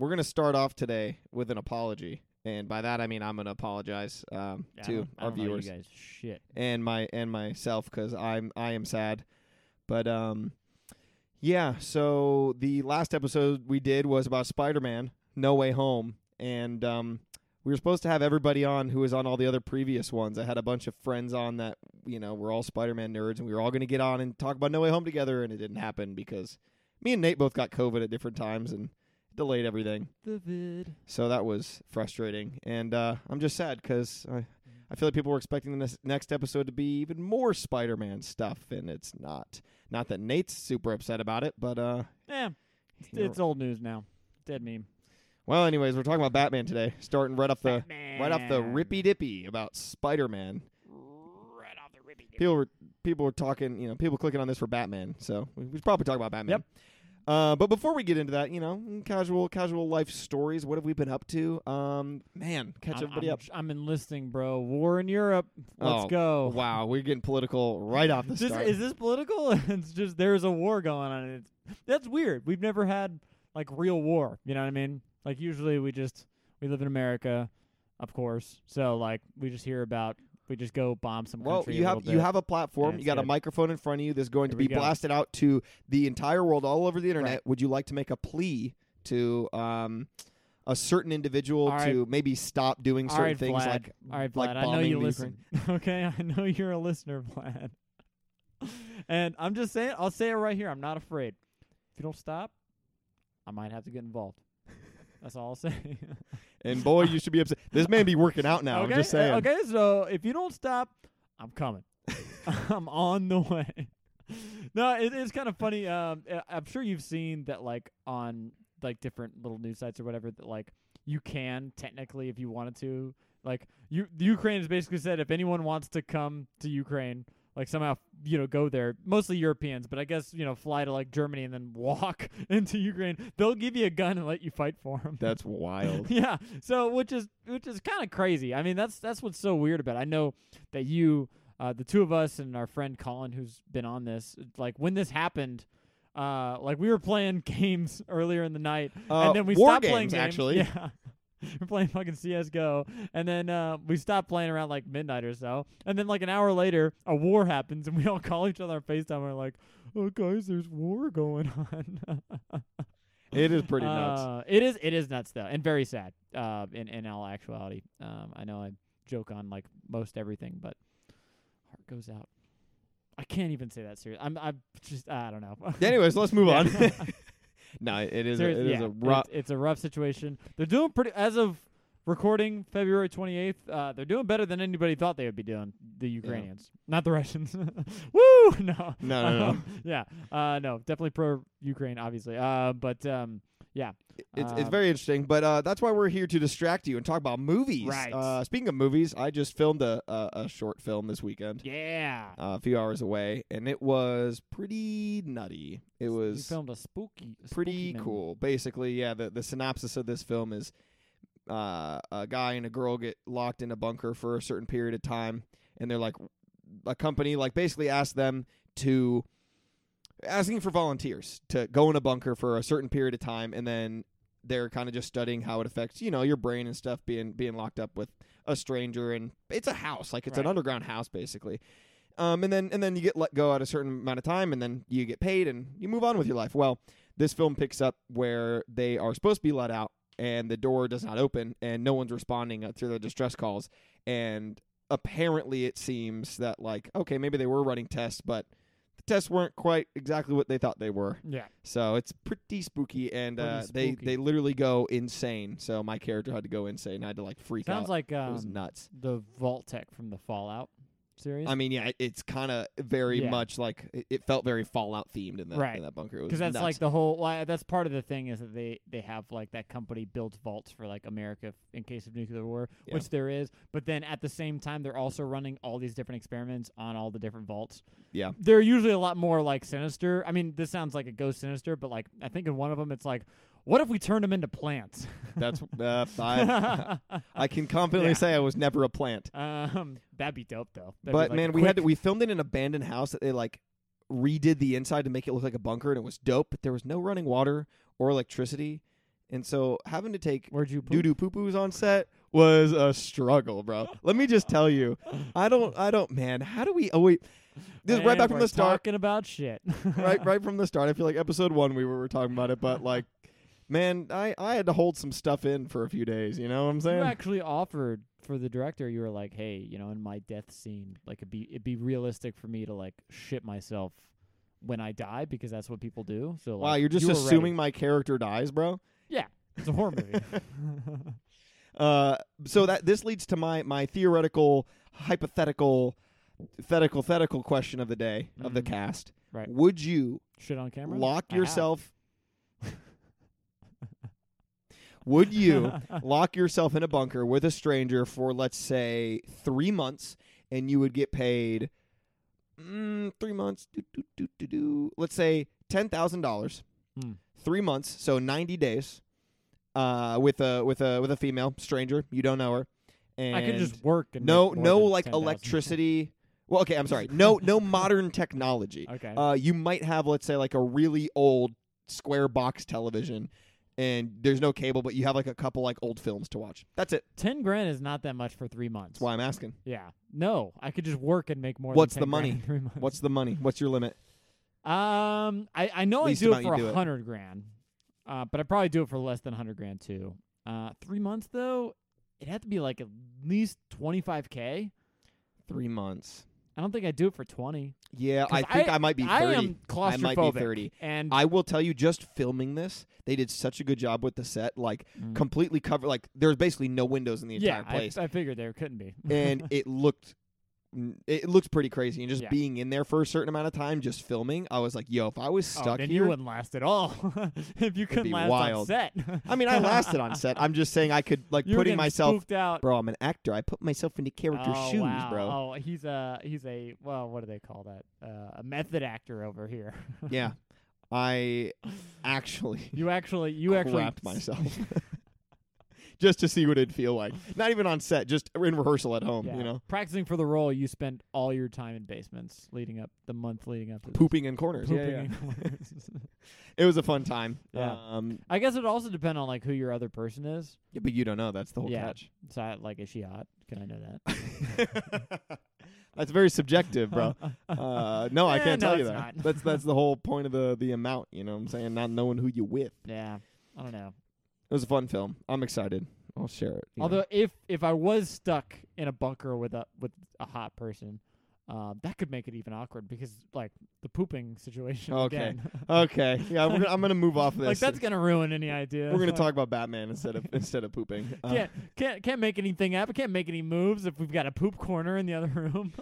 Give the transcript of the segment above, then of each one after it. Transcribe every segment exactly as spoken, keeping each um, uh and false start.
we're gonna start off today with an apology, and by that I mean I'm gonna apologize um, Yeah, I to don't- I our don't know viewers you guys shit. and my and myself because I'm I am sad, but um, yeah. So the last episode we did was about Spider-Man: No Way Home, and um, we were supposed to have everybody on who was on all the other previous ones. I had a bunch of friends on that, you know, we're all Spider-Man nerds, and we were all going to get on and talk about No Way Home together, and it didn't happen because me and Nate both got COVID at different times and delayed everything. The vid. So that was frustrating, and uh, I'm just sad because I, I feel like people were expecting the next episode to be even more Spider-Man stuff, and it's not. Not that Nate's super upset about it, but uh, Yeah, it's, you know. it's old news now. Dead meme. Well, anyways, we're talking about Batman today, starting right off the Batman. right off the rippy dippy about Spider-Man. Right off the rippy. People were people were talking, you know, people clicking on this for Batman, so we we should probably talk about Batman. Yep. Uh, but before we get into that, you know, casual casual life stories. What have we been up to? Um, man, catch I'm, everybody I'm, up. I'm enlisting, bro. War in Europe. Let's Oh, go. Wow, we're getting political right off the This, start. is this political? It's just there's a war going on. It's, that's weird. We've never had like real war. You know what I mean? Like usually we just we live in America, of course. So like we just hear about we just go bomb some Well, country. you a have little you bit. have a platform. and You it's got a good. microphone in front of you that's going to Here we be go. blasted out to the entire world, all over the internet. Right. Would you like to make a plea to um, a certain individual All right. to maybe stop doing All certain right, things Vlad. like All right, like Vlad. I know bombing you the listen. Okay, I know you're a listener, Vlad. And I'm just saying, I'll say it right here. I'm not afraid. If you don't stop, I might have to get involved. That's all I'll say. And boy, you should be upset. This man be working out now. okay, I'm just saying. uh, okay, so if you don't stop, I'm coming. I'm on the way. No, it, it's kind of funny. Um, I- I'm sure you've seen that, like on like different little news sites or whatever, that like you can technically, if you wanted to, like you, the Ukraine has basically said if anyone wants to come to Ukraine, like somehow you know go there, mostly Europeans, but I guess you know fly to like Germany and then walk into Ukraine, they'll give you a gun and let you fight for them. That's wild. Yeah. So which is which is kind of crazy. I mean, that's that's what's so weird about it. I know that you, uh, the two of us, and our friend Colin, who's been on this, like when this happened, uh, like we were playing games earlier in the night, Uh, and then we war stopped games, playing games. actually. Yeah. We're playing fucking C S G O, and then uh, we stopped playing around like midnight or so, and then like an hour later, a war happens, and we all call each other on FaceTime. And we're like, "Oh, guys, there's war going on." It is pretty nuts. Uh, it is. It is nuts though, and very sad. Uh, in in all actuality, um, I know I joke on like most everything, but heart goes out. I can't even say that serious. I'm. I'm just. I don't know. Anyways, let's move Yeah. on. No, it is. A, Serious- it is yeah, a rough. It's, it's a rough situation. They're doing pretty as of recording February twenty-eighth. Uh, they're doing better than anybody thought they would be doing. The Ukrainians, not the Russians. Woo! No. No, no, no. Um, yeah. Uh, no. Definitely pro Ukraine, obviously. Uh, but um, yeah. It's it's Um, very interesting, but uh, that's why we're here to distract you and talk about movies. Right. Uh, speaking of movies, I just filmed a a, a short film this weekend, Yeah. uh, a few hours away, and it was pretty nutty. It you was filmed a spooky. a pretty spooky film. cool. Basically, yeah. The the synopsis of this film is uh, a guy and a girl get locked in a bunker for a certain period of time, and they're like a company like basically asks them to asking for volunteers to go in a bunker for a certain period of time, and then they're kind of just studying how it affects, you know, your brain and stuff being being locked up with a stranger, and it's a house, like it's an Right. underground house basically. Um, and then and then you get let go at a certain amount of time, and then you get paid, and you move on with your life. Well, this film picks up where they are supposed to be let out, and the door does not open, and no one's responding uh, through the distress calls. And apparently, it seems that like okay, maybe they were running tests, but the tests weren't quite exactly what they thought they were. Yeah. So it's pretty spooky, and Pretty uh, they spooky. they literally go insane. So my character had to go insane. I had to like freak Sounds out. like it was um, nuts. the Vault Tech from the Fallout series. I mean, yeah, it- it's kind of very Yeah. much like it, it felt very Fallout themed in that Right. in that bunker. It was Because that's nuts. like the whole. Well, that's part of the thing is that they they have like that company builds vaults for like America f- in case of nuclear war, Yeah. which there is. But then at the same time, they're also running all these different experiments on all the different vaults. Yeah. They're usually a lot more like sinister. I mean, this sounds like a ghost sinister, but like I think in one of them, it's like, what if we turned them into plants? That's uh, I, I can confidently Yeah. say I was never a plant. um, that'd be dope though. That'd be, But like, man, a we had to, quick- we filmed it in an abandoned house that they like redid the inside to make it look like a bunker, and it was dope. But there was no running water or electricity, And so having to take Where'd you poop? doo doo poo poos on set was a struggle, bro. Let me just tell you, I don't, I don't, man. How do we? Oh wait, this is right And back from we're the start. Talking about shit. right, right from the start. I feel like episode one we were, were talking about it, but like, man, I, I had to hold some stuff in for a few days. You know what I'm You saying? actually offered for the director. You were like, "Hey, you know, in my death scene, like it'd be it'd be realistic for me to like shit myself when I die because that's what people do." So like, Wow, you're just you were assuming ready. my character dies, bro. Yeah, it's a horror movie. Uh, so that this leads to my my theoretical, hypothetical, thetical, thetical question of the day of the Mhm. cast. Right. Would you Shit on camera. lock I have. yourself? Would you lock yourself in a bunker with a stranger for, let's say, three months, and you would get paid mm, three months? Do, do, do, do, do, let's say ten thousand dollars. Hmm. Three months, so ninety days. Uh, with a with a with a female stranger, you don't know her, and I could just work and no make more no than like ten thousand. electricity. Well, okay, I'm sorry. No no modern technology. Okay. Uh, you might have, let's say, like a really old square box television, and there's no cable, but you have like a couple like old films to watch. That's it. ten grand is not that much for three months. That's why I'm asking. Yeah. No, I could just work and make more. What's than the ten money? grand in three months. What's the money? What's your limit? Um, I I know I Least do it amount for you do a it. hundred grand, uh, but I probably do it for less than a hundred grand too. Uh, three months though, it had to be like at least twenty five k. Three months. I don't think I'd do it for twenty. Yeah, 'Cause I think I, might be I thirty. am claustrophobic. I might be thirty. And I will tell you, just filming this, they did such a good job with the set. Like, Mm. completely covered. Like, there's basically no windows in the yeah, entire place, I, I figured there couldn't be. and it looked, it looked pretty crazy. And just Yeah. being in there for a certain amount of time, just filming, I was like, yo, if I was oh, stuck then here, you wouldn't last at all. If you couldn't be last wild. on set. I mean, I lasted on set. I'm just saying, I could like you were putting getting myself, spooked out. bro. I'm an actor. I put myself into character oh, shoes, wow. bro. Oh, he's a he's a well, what do they call that? Uh, a method actor over here. Yeah, I actually You actually you actually crapped myself. Just to see what it'd feel like. Not even on set, just in rehearsal at home, Yeah. you know. Practicing for the role, you spent all your time in basements leading up the month leading up to this. Pooping in corners. Pooping yeah, yeah. in corners. It was a fun time. Yeah. Um, I guess it also depend on like who your other person is. yeah, but you don't know. That's the whole Yeah. catch. So I, like, is she hot? Can I know that? That's very subjective, bro. Uh, no, I Eh, can't no, tell you it's that. not. That's that's the whole point of the the amount. You know what I'm saying? Not knowing who you with. Yeah, I don't know. It was a fun film. I'm excited. I'll share it. you know. Although if if I was stuck in a bunker with a with a hot person, um, that could make it even awkward because like the pooping situation. Okay. Again. Okay, yeah, we're gonna, I'm gonna move off this. Like that's gonna ruin any idea. We're gonna Like, talk about Batman instead of instead of pooping. Uh, Can't can't can't make anything happen. Can't make any moves if we've got a poop corner in the other room.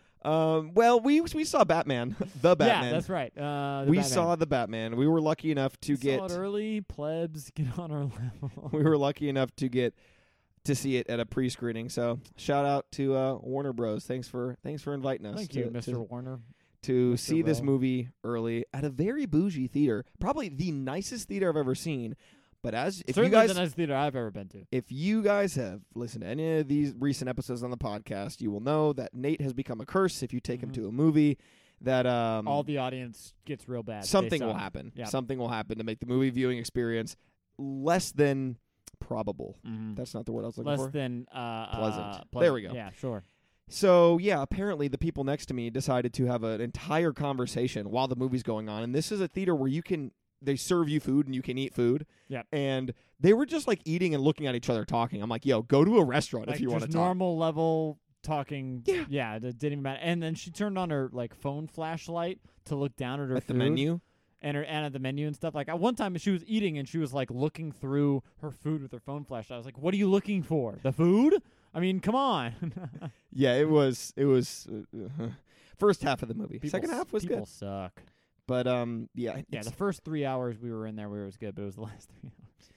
Um, well, we we saw Batman, the Batman. Yeah, that's right. Uh, the we Batman. saw the Batman. We were lucky enough to We get. saw it early. Plebs, get on our level. We were lucky enough to get to see it at a pre-screening. So shout out to uh, Warner Bros. Thanks for thanks for inviting us. Thank to, you, Mister to, Warner. to Mister see this Will. movie early at a very bougie theater, probably the nicest theater I've ever seen. But as if Certainly you guys the nicest theater I've ever been to. if you guys have listened to any of these recent episodes on the podcast, you will know that Nate has become a curse if you take him Mhm. to a movie. That um, All the audience gets real bad. something They will suck. happen. Yep. Something will happen to make the movie viewing experience less than probable. Mhm. That's not the word I was looking Less for. than uh, Pleasant. uh, There pleasant. we go. Yeah, sure. So, yeah, apparently the people next to me decided to have an entire conversation while the movie's going on. And this is a theater where you can, they serve you food and you can eat food. Yep. And they were just like eating and looking at each other talking. I'm like, yo, go to a restaurant Like if you want to just talk. normal level talking. Yeah. Yeah, it didn't even matter. And then she turned on her like phone flashlight to look down at her At the food menu. and her and at the menu and stuff. Like at one time she was eating and she was like looking through her food with her phone flashlight. I was like, "What are you looking for? The food? I mean, come on." Yeah, it was, it was, uh, first half of the movie. People Second s- half was people good. suck. But, um, yeah. Yeah, it's- the first three hours we were in there, we was good, but it was the last three hours.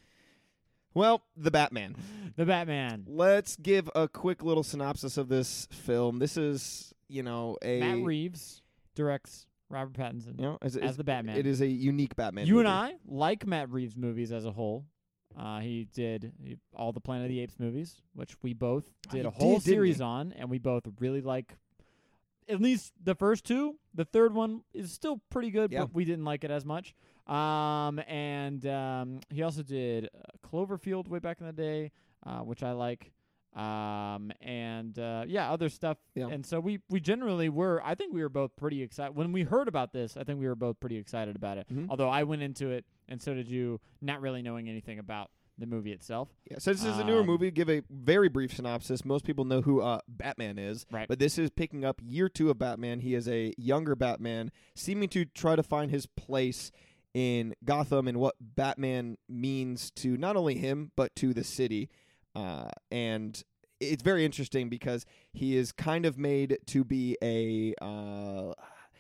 well, the Batman. The Batman. Let's give a quick little synopsis of this film. This is, you know, a Matt Reeves directs Robert Pattinson you know, as, as the Batman. It is a unique Batman. you movie. and I like Matt Reeves movies as a whole. Uh, he did he, all the Planet of the Apes movies, which we both did he a whole did, didn't series he? on, and we both really like at least the first two. The third one is still pretty good, Yeah. but we didn't like it as much. Um, and um, he also did uh, Cloverfield way back in the day, uh, which I like. Um, and uh, yeah, other stuff. Yeah. And so we we generally were. I think we were both pretty excited when we heard about this. I think we were both pretty excited about it. Mhm. Although I went into it, and so did you, not really knowing anything about the movie itself. Yeah, so this is a newer Um, movie. Give a very brief synopsis. Most people know who uh, Batman is, Right. but this is picking up year two of Batman. He is a younger Batman, seeming to try to find his place in Gotham and what Batman means to not only him but to the city. Uh, and it's very interesting because he is kind of made to be a uh,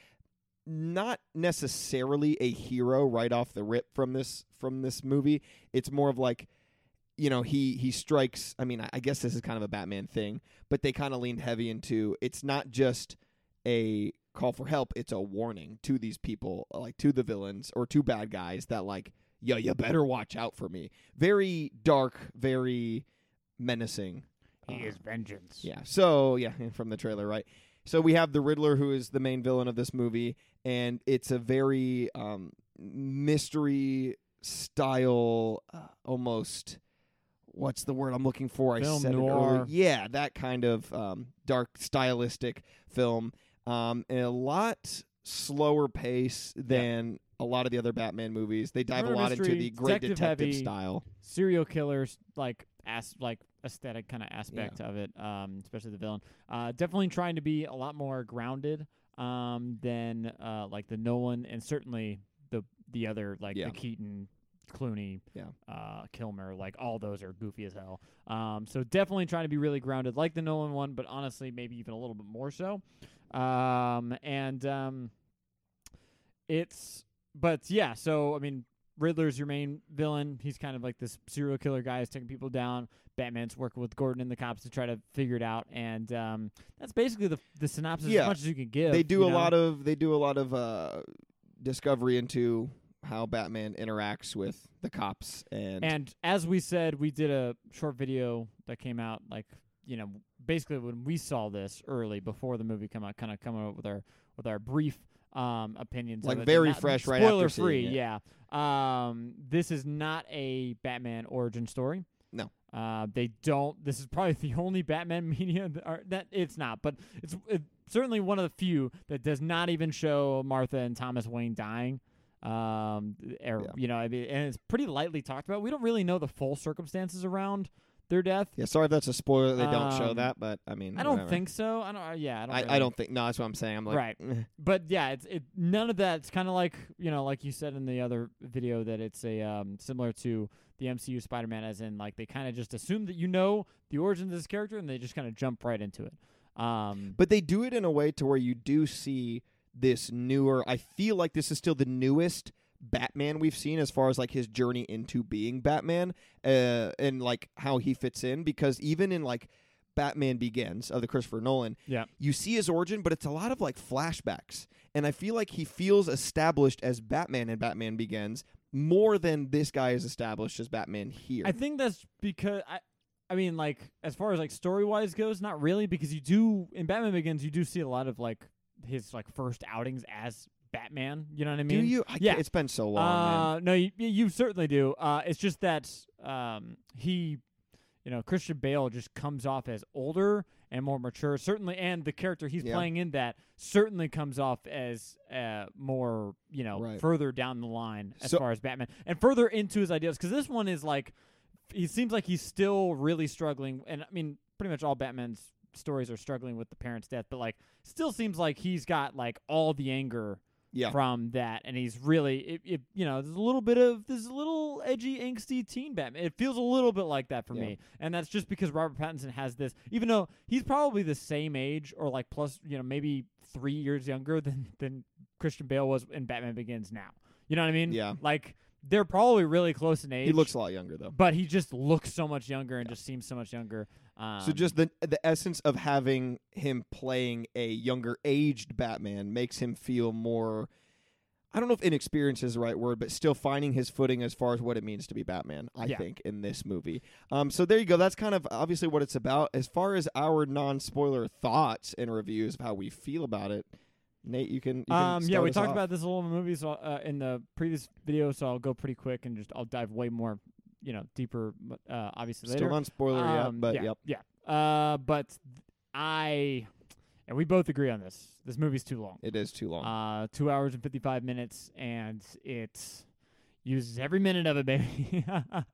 not necessarily a hero right off the rip from this from this movie. It's more of like, you know, he he strikes. I mean, I, I guess this is kind of a Batman thing, but they kind of leaned heavy into it's not just a call for help; it's a warning to these people, like to the villains or to bad guys that like, yo, you better watch out for me. Very dark, very menacing. He Uh, is vengeance. Yeah. So, yeah, from the trailer, right? So we have the Riddler, who is the main villain of this movie, and it's a very um, mystery style, uh, almost. What's the word I'm looking for? I Film said noir. it earlier. Yeah, that kind of um, dark, stylistic film, um, and a lot slower pace than a lot of the other Batman movies. They dive Murder a lot into mystery, the great detective detective heavy. style. Serial killers, like as like aesthetic kind of aspect of it, um, especially the villain. Uh, definitely trying to be a lot more grounded um, than uh, like the Nolan and certainly the the other like Yeah. the Keaton, Clooney, Yeah. uh, Kilmer. Like all those are goofy as hell. Um, so definitely trying to be really grounded, like the Nolan one, but honestly maybe even a little bit more so. Um, and um, it's but yeah. So I mean. Riddler's your main villain. He's kind of like this serial killer guy who's taking people down. Batman's working with Gordon and the cops to try to figure it out, and um, that's basically the the synopsis Yeah. as much as you can give. They do you a know? lot of they do a lot of uh, discovery into how Batman interacts with the cops and, And as we said, we did a short video that came out like you know basically when we saw this early before the movie come out, kind of coming up with our with our brief um, opinions. Like of it. very Not- fresh right after spoiler seeing free. it. Yeah. Um, this is not a Batman origin story. No. Uh, they don't. This is probably the only Batman media that, are, that it's not, but it's it, certainly one of the few that does not even show Martha and Thomas Wayne dying. Um, or, Yeah. you know, I mean, and it's pretty lightly talked about. We don't really know the full circumstances around their death. yeah, sorry if that's a spoiler. They don't show Um, that, but I mean, I don't whatever. think so. I don't. Uh, yeah, I don't. I, really- I don't think. No, that's what I'm saying. I'm like, Right. eh. But yeah, it's it. None of that. It's kind of like you know, like you said in the other video that it's a um similar to the M C U Spider-Man, as in like they kind of just assume that you know the origins of this character and they just kind of jump right into it. Um, But they do it in a way to where you do see this newer. I feel like this is still the newest Batman we've seen as far as like his journey into being Batman, uh, and like how he fits in. Because even in like Batman Begins of the Christopher Nolan, yeah, you see his origin, but it's a lot of like flashbacks, and I feel like he feels established as Batman in Batman Begins more than this guy is established as Batman here. I think that's because I. I mean, like as far as like story wise goes, not really, because you do in Batman Begins you do see a lot of like his like first outings as Batman. You know what I mean? do you? I Yeah. can't- it's been so long, man. Uh, no, you, you certainly do. Uh, it's just that um, he, you know, Christian Bale just comes off as older and more mature, certainly, and the character he's Yeah. playing in that certainly comes off as uh, more, you know, Right. further down the line as So- far as Batman and further into his ideas. Because this one is like, he seems like he's still really struggling, and I mean, pretty much all Batman's stories are struggling with the parent's death, but like, still seems like he's got like all the anger Yeah. from that, and he's really, it, it, you know, there's a little bit of this little edgy, angsty teen Batman. It feels a little bit like that for Yeah. me, and that's just because Robert Pattinson has this, even though he's probably the same age or like plus, you know, maybe three years younger than than Christian Bale was in Batman Begins now. You know what I mean? Yeah. Like they're probably really close in age. He looks a lot younger though. but he just looks so much younger and just seems so much younger. Um, So just the the essence of having him playing a younger aged Batman makes him feel more. I don't know if inexperienced is the right word, but still finding his footing as far as what it means to be Batman, I Yeah. think, in this movie. Um, so there you go. That's kind of obviously what it's about. As far as our non-spoiler thoughts and reviews of how we feel about it, Nate, you can, you can Um, yeah, start we us talked off. about this a little in the movie, so uh, in the previous video, so I'll go pretty quick and just I'll dive way more, you know, deeper. Uh, obviously Still later. non-spoiler Um, yet, but yeah, yep. yeah. Uh, but I and we both agree on this. This movie's too long. It is too long. Uh, two hours and fifty-five minutes, and it uses every minute of it, baby.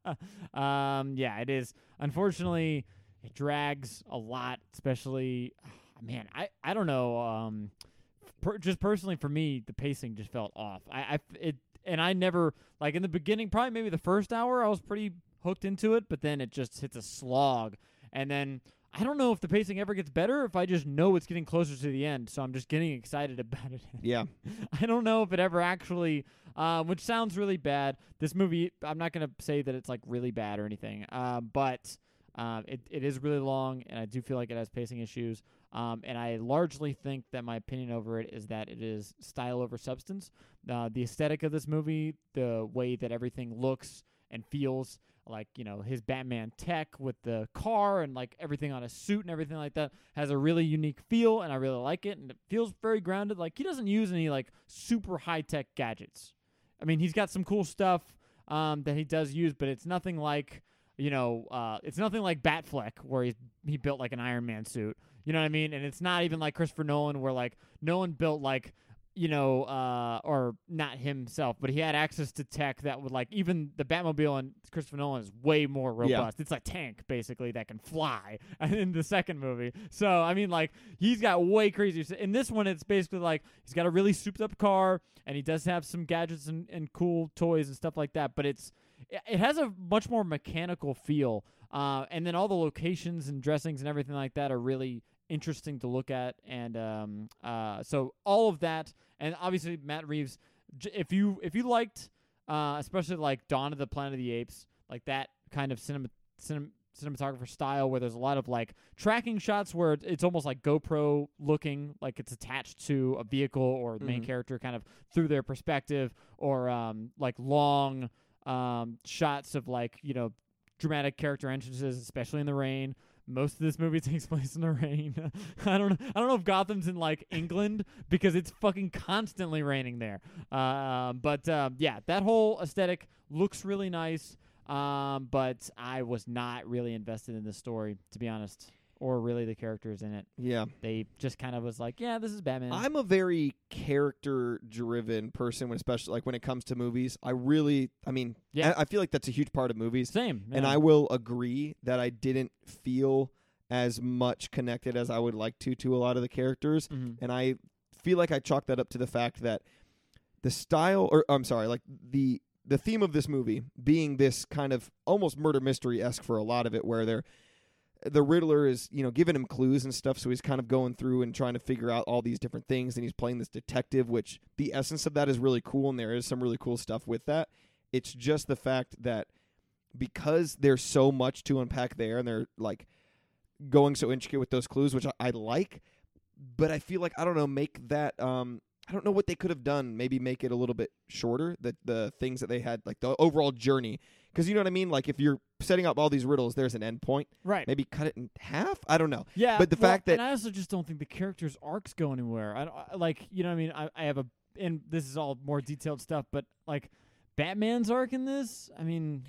um, yeah, it is. Unfortunately, it drags a lot, especially. Man, I I don't know. Um, per, just personally for me, the pacing just felt off. I, I it and I never like in the beginning, probably maybe the first hour, I was pretty hooked into it, but then it just hits a slog, and then. I don't know if the pacing ever gets better if I just know it's getting closer to the end, so I'm just getting excited about it. yeah. I don't know if it ever actually, uh, which sounds really bad. This movie, I'm not going to say that it's like really bad or anything, uh, but um, it, it is really long, and I do feel like it has pacing issues. Um, and I largely think that my opinion over it is that it is style over substance. Uh, the aesthetic of this movie, the way that everything looks and feels, like, you know, his Batman tech with the car and, like, everything on his suit and everything like that has a really unique feel, and I really like it, and it feels very grounded. Like, he doesn't use any, like, super high-tech gadgets. I mean, he's got some cool stuff um, that he does use, but it's nothing like, you know, uh, it's nothing like Batfleck, where he, he built, like, an Iron Man suit. You know what I mean? And it's not even like Christopher Nolan, where, like, Nolan built, like, you know, uh, or not himself, but he had access to tech that would, like, even the Batmobile and Christopher Nolan is way more robust. Yeah. It's a tank, basically, that can fly in the second movie. So, I mean, like, he's got way crazier. In this one, it's basically like he's got a really souped up car, and he does have some gadgets and, and cool toys and stuff like that, but it's it has a much more mechanical feel. Uh, and then all the locations and dressings and everything like that are really interesting to look at, and um, uh, so all of that, and obviously Matt Reeves. J- if you if you liked, uh, especially like Dawn of the Planet of the Apes, like that kind of cinema, cinem- cinematographer style, where there's a lot of like tracking shots where it- it's almost like GoPro looking, like it's attached to a vehicle or the main Mhm. character kind of through their perspective, or um, like long um, shots of like, you know, dramatic character entrances, especially in the rain. Most of this movie takes place in the rain. I don't know. I don't know if Gotham's in like England, because it's fucking constantly raining there. Uh, but uh, yeah, that whole aesthetic looks really nice. Um, but I was not really invested in this story, to be honest, or really the characters in it. Yeah. They just kind of was like, yeah, this is Batman. I'm a very character-driven person, when especially like when it comes to movies. I really, I mean, Yeah. I, I feel like that's a huge part of movies. Same. And yeah. I will agree that I didn't feel as much connected as I would like to to a lot of the characters. Mhm. And I feel like I chalk that up to the fact that the style, or I'm sorry, like the the theme of this movie being this kind of almost murder mystery-esque for a lot of it, where they're the Riddler is, you know, giving him clues and stuff, so he's kind of going through and trying to figure out all these different things, and he's playing this detective, which the essence of that is really cool, and there is some really cool stuff with that. It's just the fact that because there's so much to unpack there, and they're, like, going so intricate with those clues, which I, I like, but I feel like, I don't know, make that, um, I don't know what they could have done, maybe make it a little bit shorter, the, the things that they had, like, the overall journey. Because you know what I mean? Like, if you're setting up all these riddles, there's an end point. Right. Maybe cut it in half? I don't know. Yeah, But the well, fact that- and I also just don't think the characters' arcs go anywhere. I, don't, I like, you know what I mean? I, I have a, and this is all more detailed stuff, but like Batman's arc in this, I mean,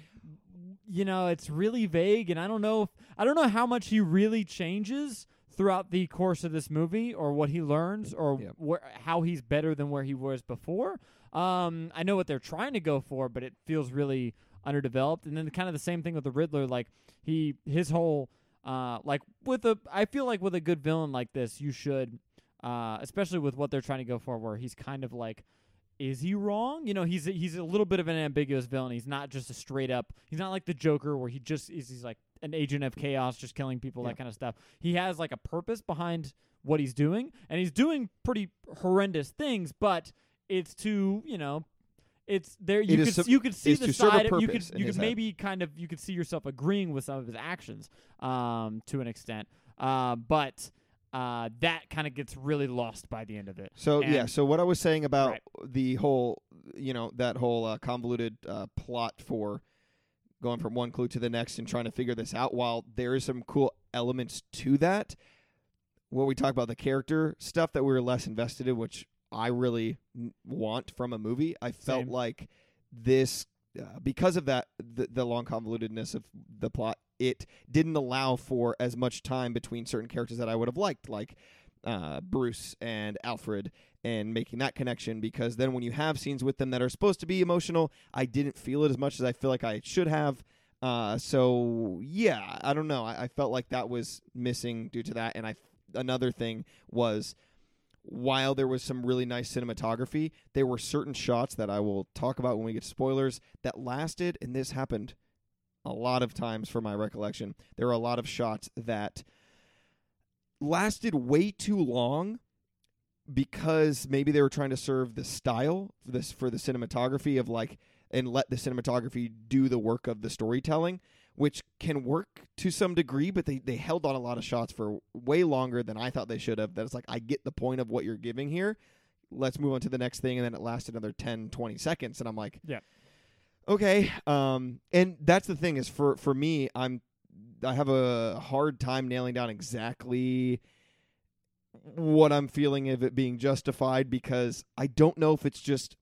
you know, it's really vague, and I don't know, if, I don't know how much he really changes throughout the course of this movie, or what he learns, or Yeah. where, how he's better than where he was before. Um, I know what they're trying to go for, but it feels really underdeveloped. And then kind of the same thing with the Riddler, like he his whole uh like with a I feel like with a good villain like this, you should uh especially with what they're trying to go for, where he's kind of like, is he wrong? You know, he's a, he's a little bit of an ambiguous villain. He's not just a straight up, he's not like the Joker, where he just is he's like an agent of chaos, just killing people, Yeah. that kind of stuff. He has like a purpose behind what he's doing, and he's doing pretty horrendous things, but it's to, you know, it's there. You It is could su- you could see is the to serve a side. Of, you could purpose in you his could head. maybe kind of you could see yourself agreeing with some of his actions, um, to an extent. Uh, but uh, that kind of gets really lost by the end of it. So And- yeah, so what I was saying about Right. the whole, you know, that whole uh, convoluted uh, plot for going from one clue to the next and trying to figure this out, while there is some cool elements to that, what we talk about, the character stuff that we were less invested in, which I really n- want from a movie. I felt Same. like this, uh, because of that, the, the long convolutedness of the plot, it didn't allow for as much time between certain characters that I would have liked, like uh, Bruce and Alfred, and making that connection, because then when you have scenes with them that are supposed to be emotional, I didn't feel it as much as I feel like I should have. Uh, so, yeah, I don't know. I, I felt like that was missing due to that, and I another thing was, while there was some really nice cinematography, there were certain shots that I will talk about when we get to spoilers that lasted, and this happened a lot of times from my recollection. There were a lot of shots that lasted way too long because maybe they were trying to serve the style for this for the cinematography of like, and let the cinematography do the work of the storytelling, which can work to some degree, but they, they held on a lot of shots for way longer than I thought they should have. That it's like, I get the point of what you're giving here. Let's move on to the next thing. And then it lasted another ten, twenty seconds. And I'm like, Yeah. okay. Um, and that's the thing is for, for me, I'm, I have a hard time nailing down exactly what I'm feeling of it being justified, because I don't know if it's just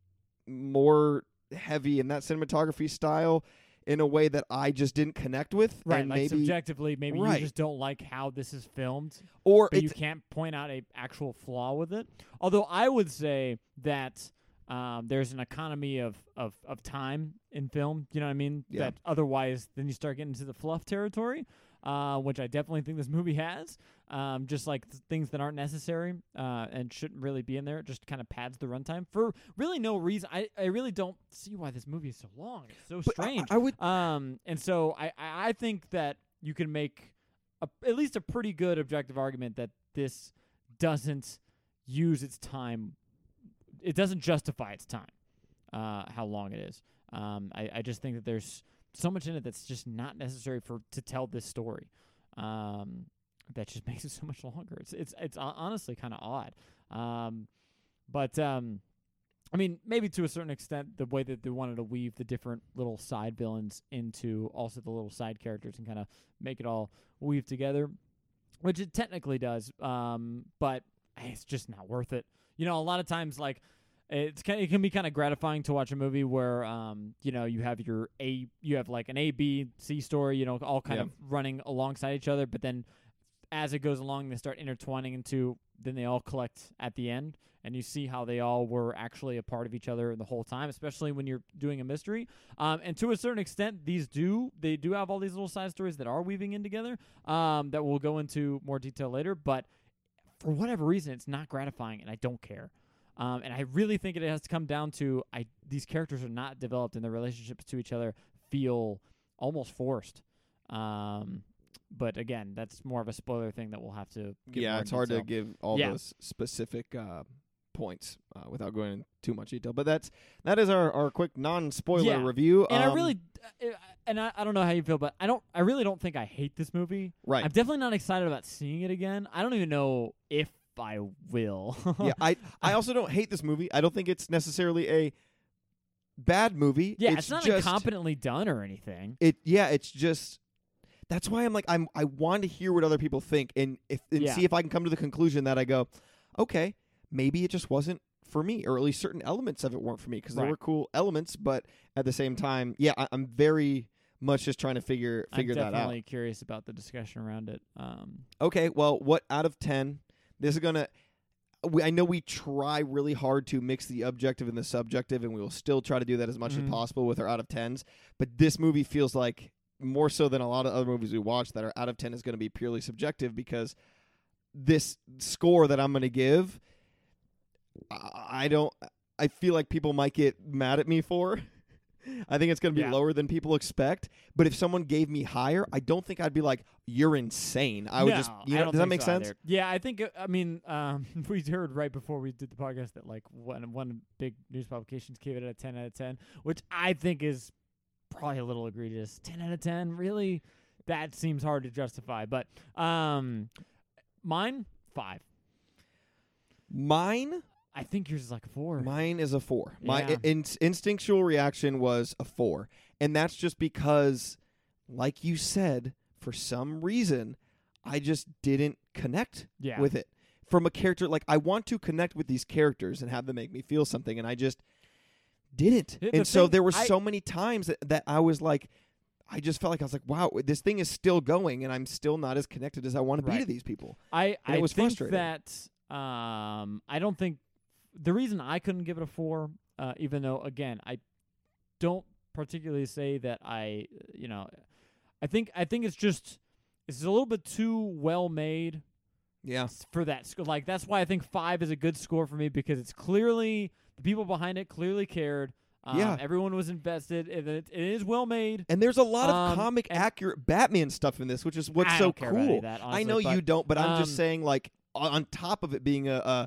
more heavy in that cinematography style in a way that I just didn't connect with. Right, and like maybe, subjectively, maybe Right. you just don't like how this is filmed, or but you it's, can't point out a actual flaw with it. Although I would say that um, there's an economy of, of, of time in film, you know what I mean? Yeah. That otherwise then you start getting into the fluff territory, uh, which I definitely think this movie has. Um, just like th- things that aren't necessary uh, and shouldn't really be in there. It just kind of pads the runtime for really no reason. I, I really don't see why this movie is so long. It's so but I- strange. I would Um, and so I, I I think that you can make a, at least a pretty good objective argument that this doesn't use its time. It doesn't justify its time, uh, how long it is. Um, I, I just think that there's so much in it that's just not necessary for to tell this story. Um, that just makes it so much longer. It's it's it's hon- honestly kind of odd. Um, but um, I mean, maybe to a certain extent, the way that they wanted to weave the different little side villains into also the little side characters and kind of make it all weave together, which it technically does. Um, but it's just not worth it. You know, a lot of times, like, it's kind it can be kind of gratifying to watch a movie where, um, you know, you have your A, you have like an A, B, C story, you know, all kind Yeah. of running alongside each other, but then as it goes along, they start intertwining into, then they all collect at the end, and you see how they all were actually a part of each other the whole time, especially when you're doing a mystery. Um, and to a certain extent, these do, they do have all these little side stories that are weaving in together, um, that we'll go into more detail later, but for whatever reason, it's not gratifying, and I don't care. Um, and I really think it has to come down to I these characters are not developed, and their relationships to each other feel almost forced. Um, but again, that's more of a spoiler thing that we'll have to give yeah, more it's hard to detail. give all Yeah. those specific uh, points uh, without going into too much detail. But that's that is our, our quick non-spoiler Yeah. review. And um, I really, uh, and I, I don't know how you feel, but I don't, I really don't think I hate this movie. right. I'm definitely not excited about seeing it again. I don't even know if I will. yeah, I I also don't hate this movie. I don't think it's necessarily a bad movie. yeah, it's, it's, not just, incompetently done or anything. It yeah, it's just that's why I'm like I'm I want to hear what other people think and if and Yeah. see if I can come to the conclusion that I go, okay, maybe it just wasn't for me, or at least certain elements of it weren't for me, because there Right. were cool elements, but at the same time, yeah, I, I'm very much just trying to figure figure I'm that out. definitely curious about the discussion around it. Um, Okay, well, what out of ten? This is gonna. We, I know we try really hard to mix the objective and the subjective, and we will still try to do that as much Mhm. as possible with our out of tens. But this movie feels like more so than a lot of other movies we watch that our out of ten is going to be purely subjective, because this score that I'm going to give, I, I don't. I feel like people might get mad at me for. I think it's going to be Yeah. lower than people expect. But if someone gave me higher, I don't think I'd be like, "You're insane." I would no, just, you I know, don't does that think make so sense? either. Yeah, I think. uh, I mean, um, we heard right before we did the podcast that like one one big news publications gave it a ten out of ten, which I think is probably a little egregious. Ten out of ten, really? That seems hard to justify. But um, Mine five. Mine. I think yours is like a four. Mine is a four. My Yeah. in- instinctual reaction was a four. And that's just because, like you said, for some reason, I just didn't connect Yeah. with it. From a character, like, I want to connect with these characters and have them make me feel something, and I just didn't. The and so thing- there were I- so many times that, that I was like, I just felt like I was like, wow, this thing is still going, and I'm still not as connected as I want to be Right. to these people. I, And it I was think frustrating. that um, I don't think the reason I couldn't give it a four, uh, even though again I don't particularly say that I, you know, I think I think it's just it's a little bit too well made Yeah. s- for that score. Like that's why I think five is a good score for me because it's clearly the people behind it clearly cared. Um, Yeah. everyone was invested. It, it, it is well made. And there's a lot of Um, comic and- accurate Batman stuff in this, which is what's I so don't care about any cool. of that, I honestly, know but, you don't, but I'm just um, saying, like, on on top of it being a, a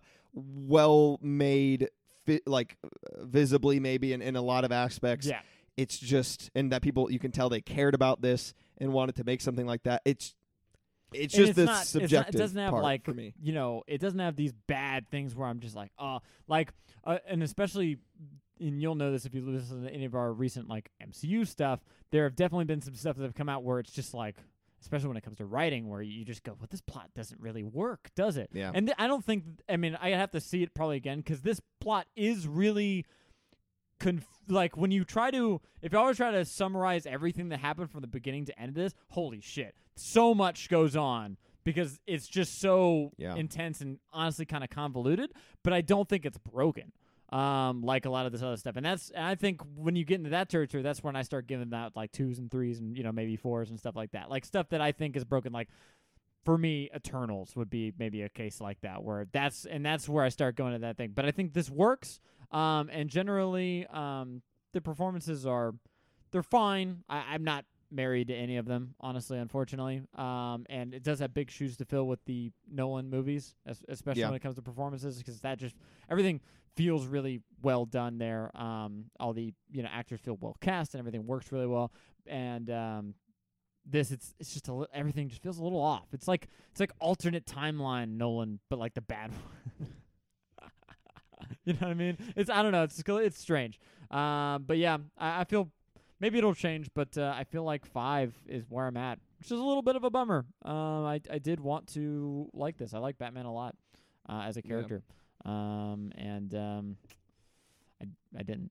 well-made, fi- like, uh, visibly maybe in, in a lot of aspects, Yeah. it's just, and that people, you can tell they cared about this and wanted to make something like that. It's it's And just it's the not, it's not- subjective it doesn't have part like for me. you know, it doesn't have these bad things where I'm just like, oh, like, uh, and especially, and you'll know this if you listen to any of our recent like M C U stuff. There have definitely been some stuff that have come out where it's just like, especially when it comes to writing, where you just go, well, this plot doesn't really work, does it? Yeah. And th- I don't think, I mean, I have to see it probably again because this plot is really. Conf- like when you try to, if you always try to summarize everything that happened from the beginning to end of this, holy shit, so much goes on because it's just so Yeah. intense and honestly kind of convoluted. But I don't think it's broken, um, like a lot of this other stuff. And that's, and I think when you get into that territory, that's when I start giving that like twos and threes and you know maybe fours and stuff like that, like stuff that I think is broken, like. For me, Eternals would be maybe a case like that, where that's and that's where I start going to that thing. But I think this works, um, and generally, um, the performances are they're fine. I, I'm not married to any of them, honestly, unfortunately. Um, and it does have big shoes to fill with the Nolan movies, es- especially Yeah. when it comes to performances, because that just everything feels really well done there. Um, all the you know actors feel well cast, and everything works really well, and um. This it's it's just a li- everything just feels a little off. It's like it's like alternate timeline Nolan, but like the bad one. You know what I mean? It's I don't know. It's it's strange. Um, but yeah, I, I feel maybe it'll change, but uh, I feel like five is where I'm at, which is a little bit of a bummer. Um, I I did want to like this. I like Batman a lot uh, as a Yeah. character, um, and um, I I didn't.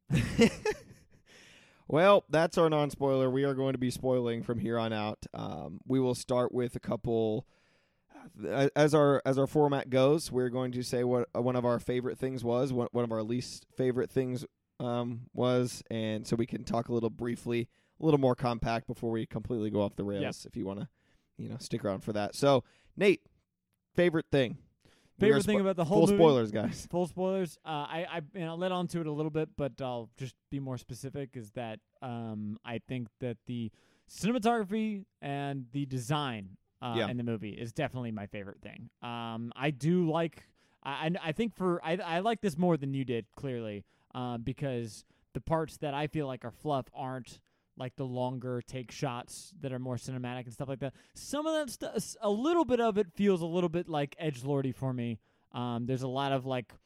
Well, that's our non-spoiler. We are going to be spoiling from here on out. Um, we will start with a couple. uh, As our as our format goes, we're going to say what uh, one of our favorite things was, what one of our least favorite things um, was, and so we can talk a little briefly, a little more compact before we completely go off the rails. Yep. If you want to, you know, stick around for that. So, Nate, favorite thing. We're Favorite gonna thing spo- about the whole full movie? spoilers, guys. Full spoilers. Uh, I I and I'll let on to it a little bit, but I'll just be more specific. Is that um I think that the cinematography and the design uh, Yeah. in the movie is definitely my favorite thing. Um, I do like. I I I think for I I like this more than you did clearly. Um, because the parts that I feel like are fluff aren't like the longer take shots that are more cinematic and stuff like that. Some of that stuff, a little bit of it feels a little bit like edgelordy for me. Um, there's a lot of like,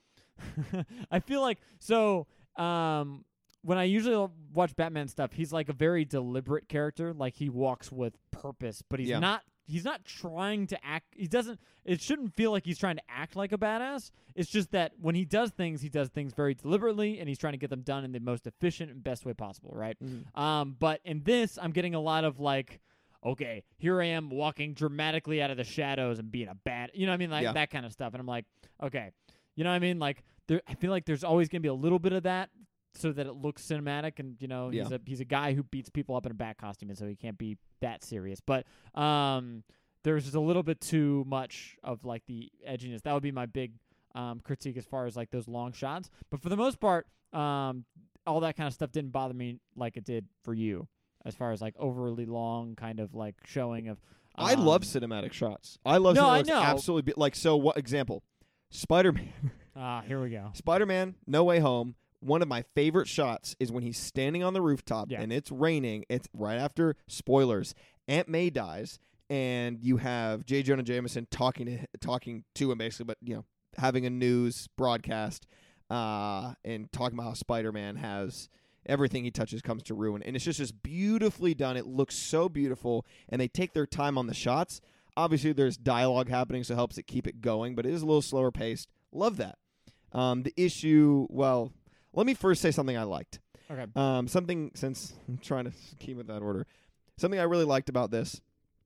I feel like so. Um, when I usually watch Batman stuff, he's like a very deliberate character. Like he walks with purpose, but he's Yeah. not. He's not trying to act. He doesn't. It shouldn't feel like he's trying to act like a badass. It's just that when he does things, he does things very deliberately, and he's trying to get them done in the most efficient and best way possible. Right. Um, but in this, I'm getting a lot of like, okay, here I am walking dramatically out of the shadows and being a bad, you know what I mean? Like Yeah. that kind of stuff. And I'm like, okay, you know what I mean? Like there, I feel like there's always going to be a little bit of that so that it looks cinematic. And, you know, he's Yeah. a, he's a guy who beats people up in a bat costume. And so he can't be that serious, but, um, there's just a little bit too much of like the edginess. That would be my big, um, critique as far as like those long shots. But for the most part, um, all that kind of stuff didn't bother me like it did for you, as far as like overly long kind of like showing of. Um, I love cinematic shots. I love No, I cinematics know. absolutely. Be, like so, what example? Spider-Man. Ah, here we go. Spider-Man: No Way Home. One of my favorite shots is when he's standing on the rooftop Yeah. and it's raining. It's right after spoilers. Aunt May dies, and you have J. Jonah Jameson talking to talking to him basically, but you know, having a news broadcast uh, and talking about how Spider-Man has everything he touches comes to ruin, and it's just just beautifully done. It looks so beautiful, and they take their time on the shots. Obviously, there's dialogue happening, so it helps it keep it going, but it is a little slower paced. Love that. Um, the issue, well, let me first say something I liked. Okay. Um, something, since I'm trying to keep it that order, something I really liked about this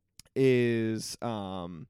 is um,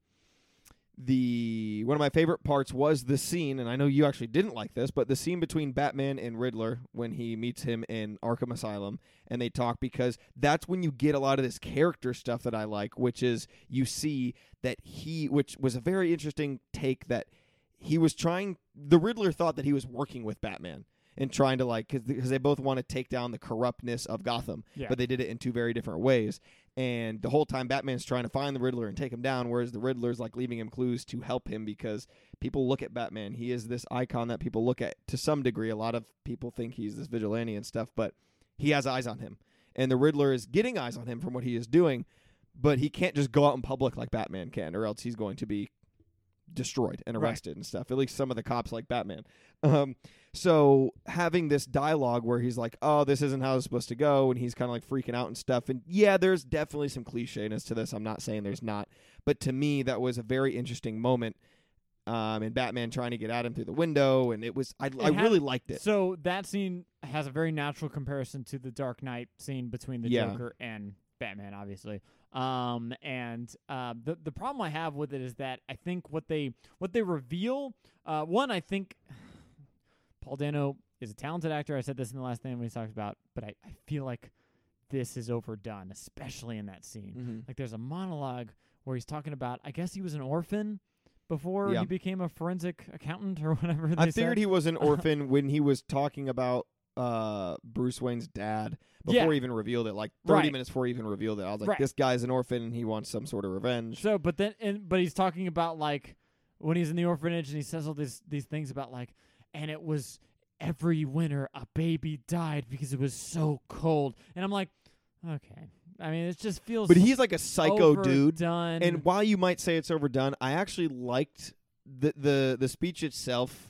the one of my favorite parts was the scene, and I know you actually didn't like this, but the scene between Batman and Riddler when he meets him in Arkham Asylum and they talk, because that's when you get a lot of this character stuff that I like, which is you see that he, which was a very interesting take, that he was trying, the Riddler thought that he was working with Batman and trying to, like, because they both want to take down the corruptness of Gotham, Yeah. but they did it in two very different ways. And the whole time Batman's trying to find the Riddler and take him down, whereas the Riddler's like leaving him clues to help him, because people look at Batman. He is this icon that people look at to some degree. A lot of people think he's this vigilante and stuff, but he has eyes on him. And the Riddler is getting eyes on him from what he is doing, but he can't just go out in public like Batman can, or else he's going to be destroyed and arrested Right. and stuff. At least some of the cops like Batman. Um, so having this dialogue where he's like, oh, this isn't how it's supposed to go, and he's kind of like freaking out and stuff. And yeah, there's definitely some clichéness to this. I'm not saying there's not. But to me, that was a very interesting moment. Um, and Batman trying to get at him through the window, and it was I, I had- really liked it. So that scene has a very natural comparison to the Dark Knight scene between the Yeah. Joker and Batman, obviously. Um, and uh, the the problem I have with it is that I think what they what they reveal, uh, one, I think Paul Dano is a talented actor. I said this in the last thing we talked about, but I, I feel like this is overdone, especially in that scene. Mm-hmm. Like there's a monologue where he's talking about, I guess he was an orphan before Yeah. he became a forensic accountant or whatever they I said. figured he was an orphan when he was talking about uh, Bruce Wayne's dad before Yeah. he even revealed it. Like thirty Right. minutes before he even revealed it, I was like, Right. this guy's an orphan and he wants some sort of revenge. So, but then, and, but he's talking about like when he's in the orphanage and he says all these these things about like, and it was every winter a baby died because it was so cold, and I'm like, okay, I mean, it just feels. But he's like a psycho dude. overdone. And while you might say it's overdone, I actually liked the the the speech itself.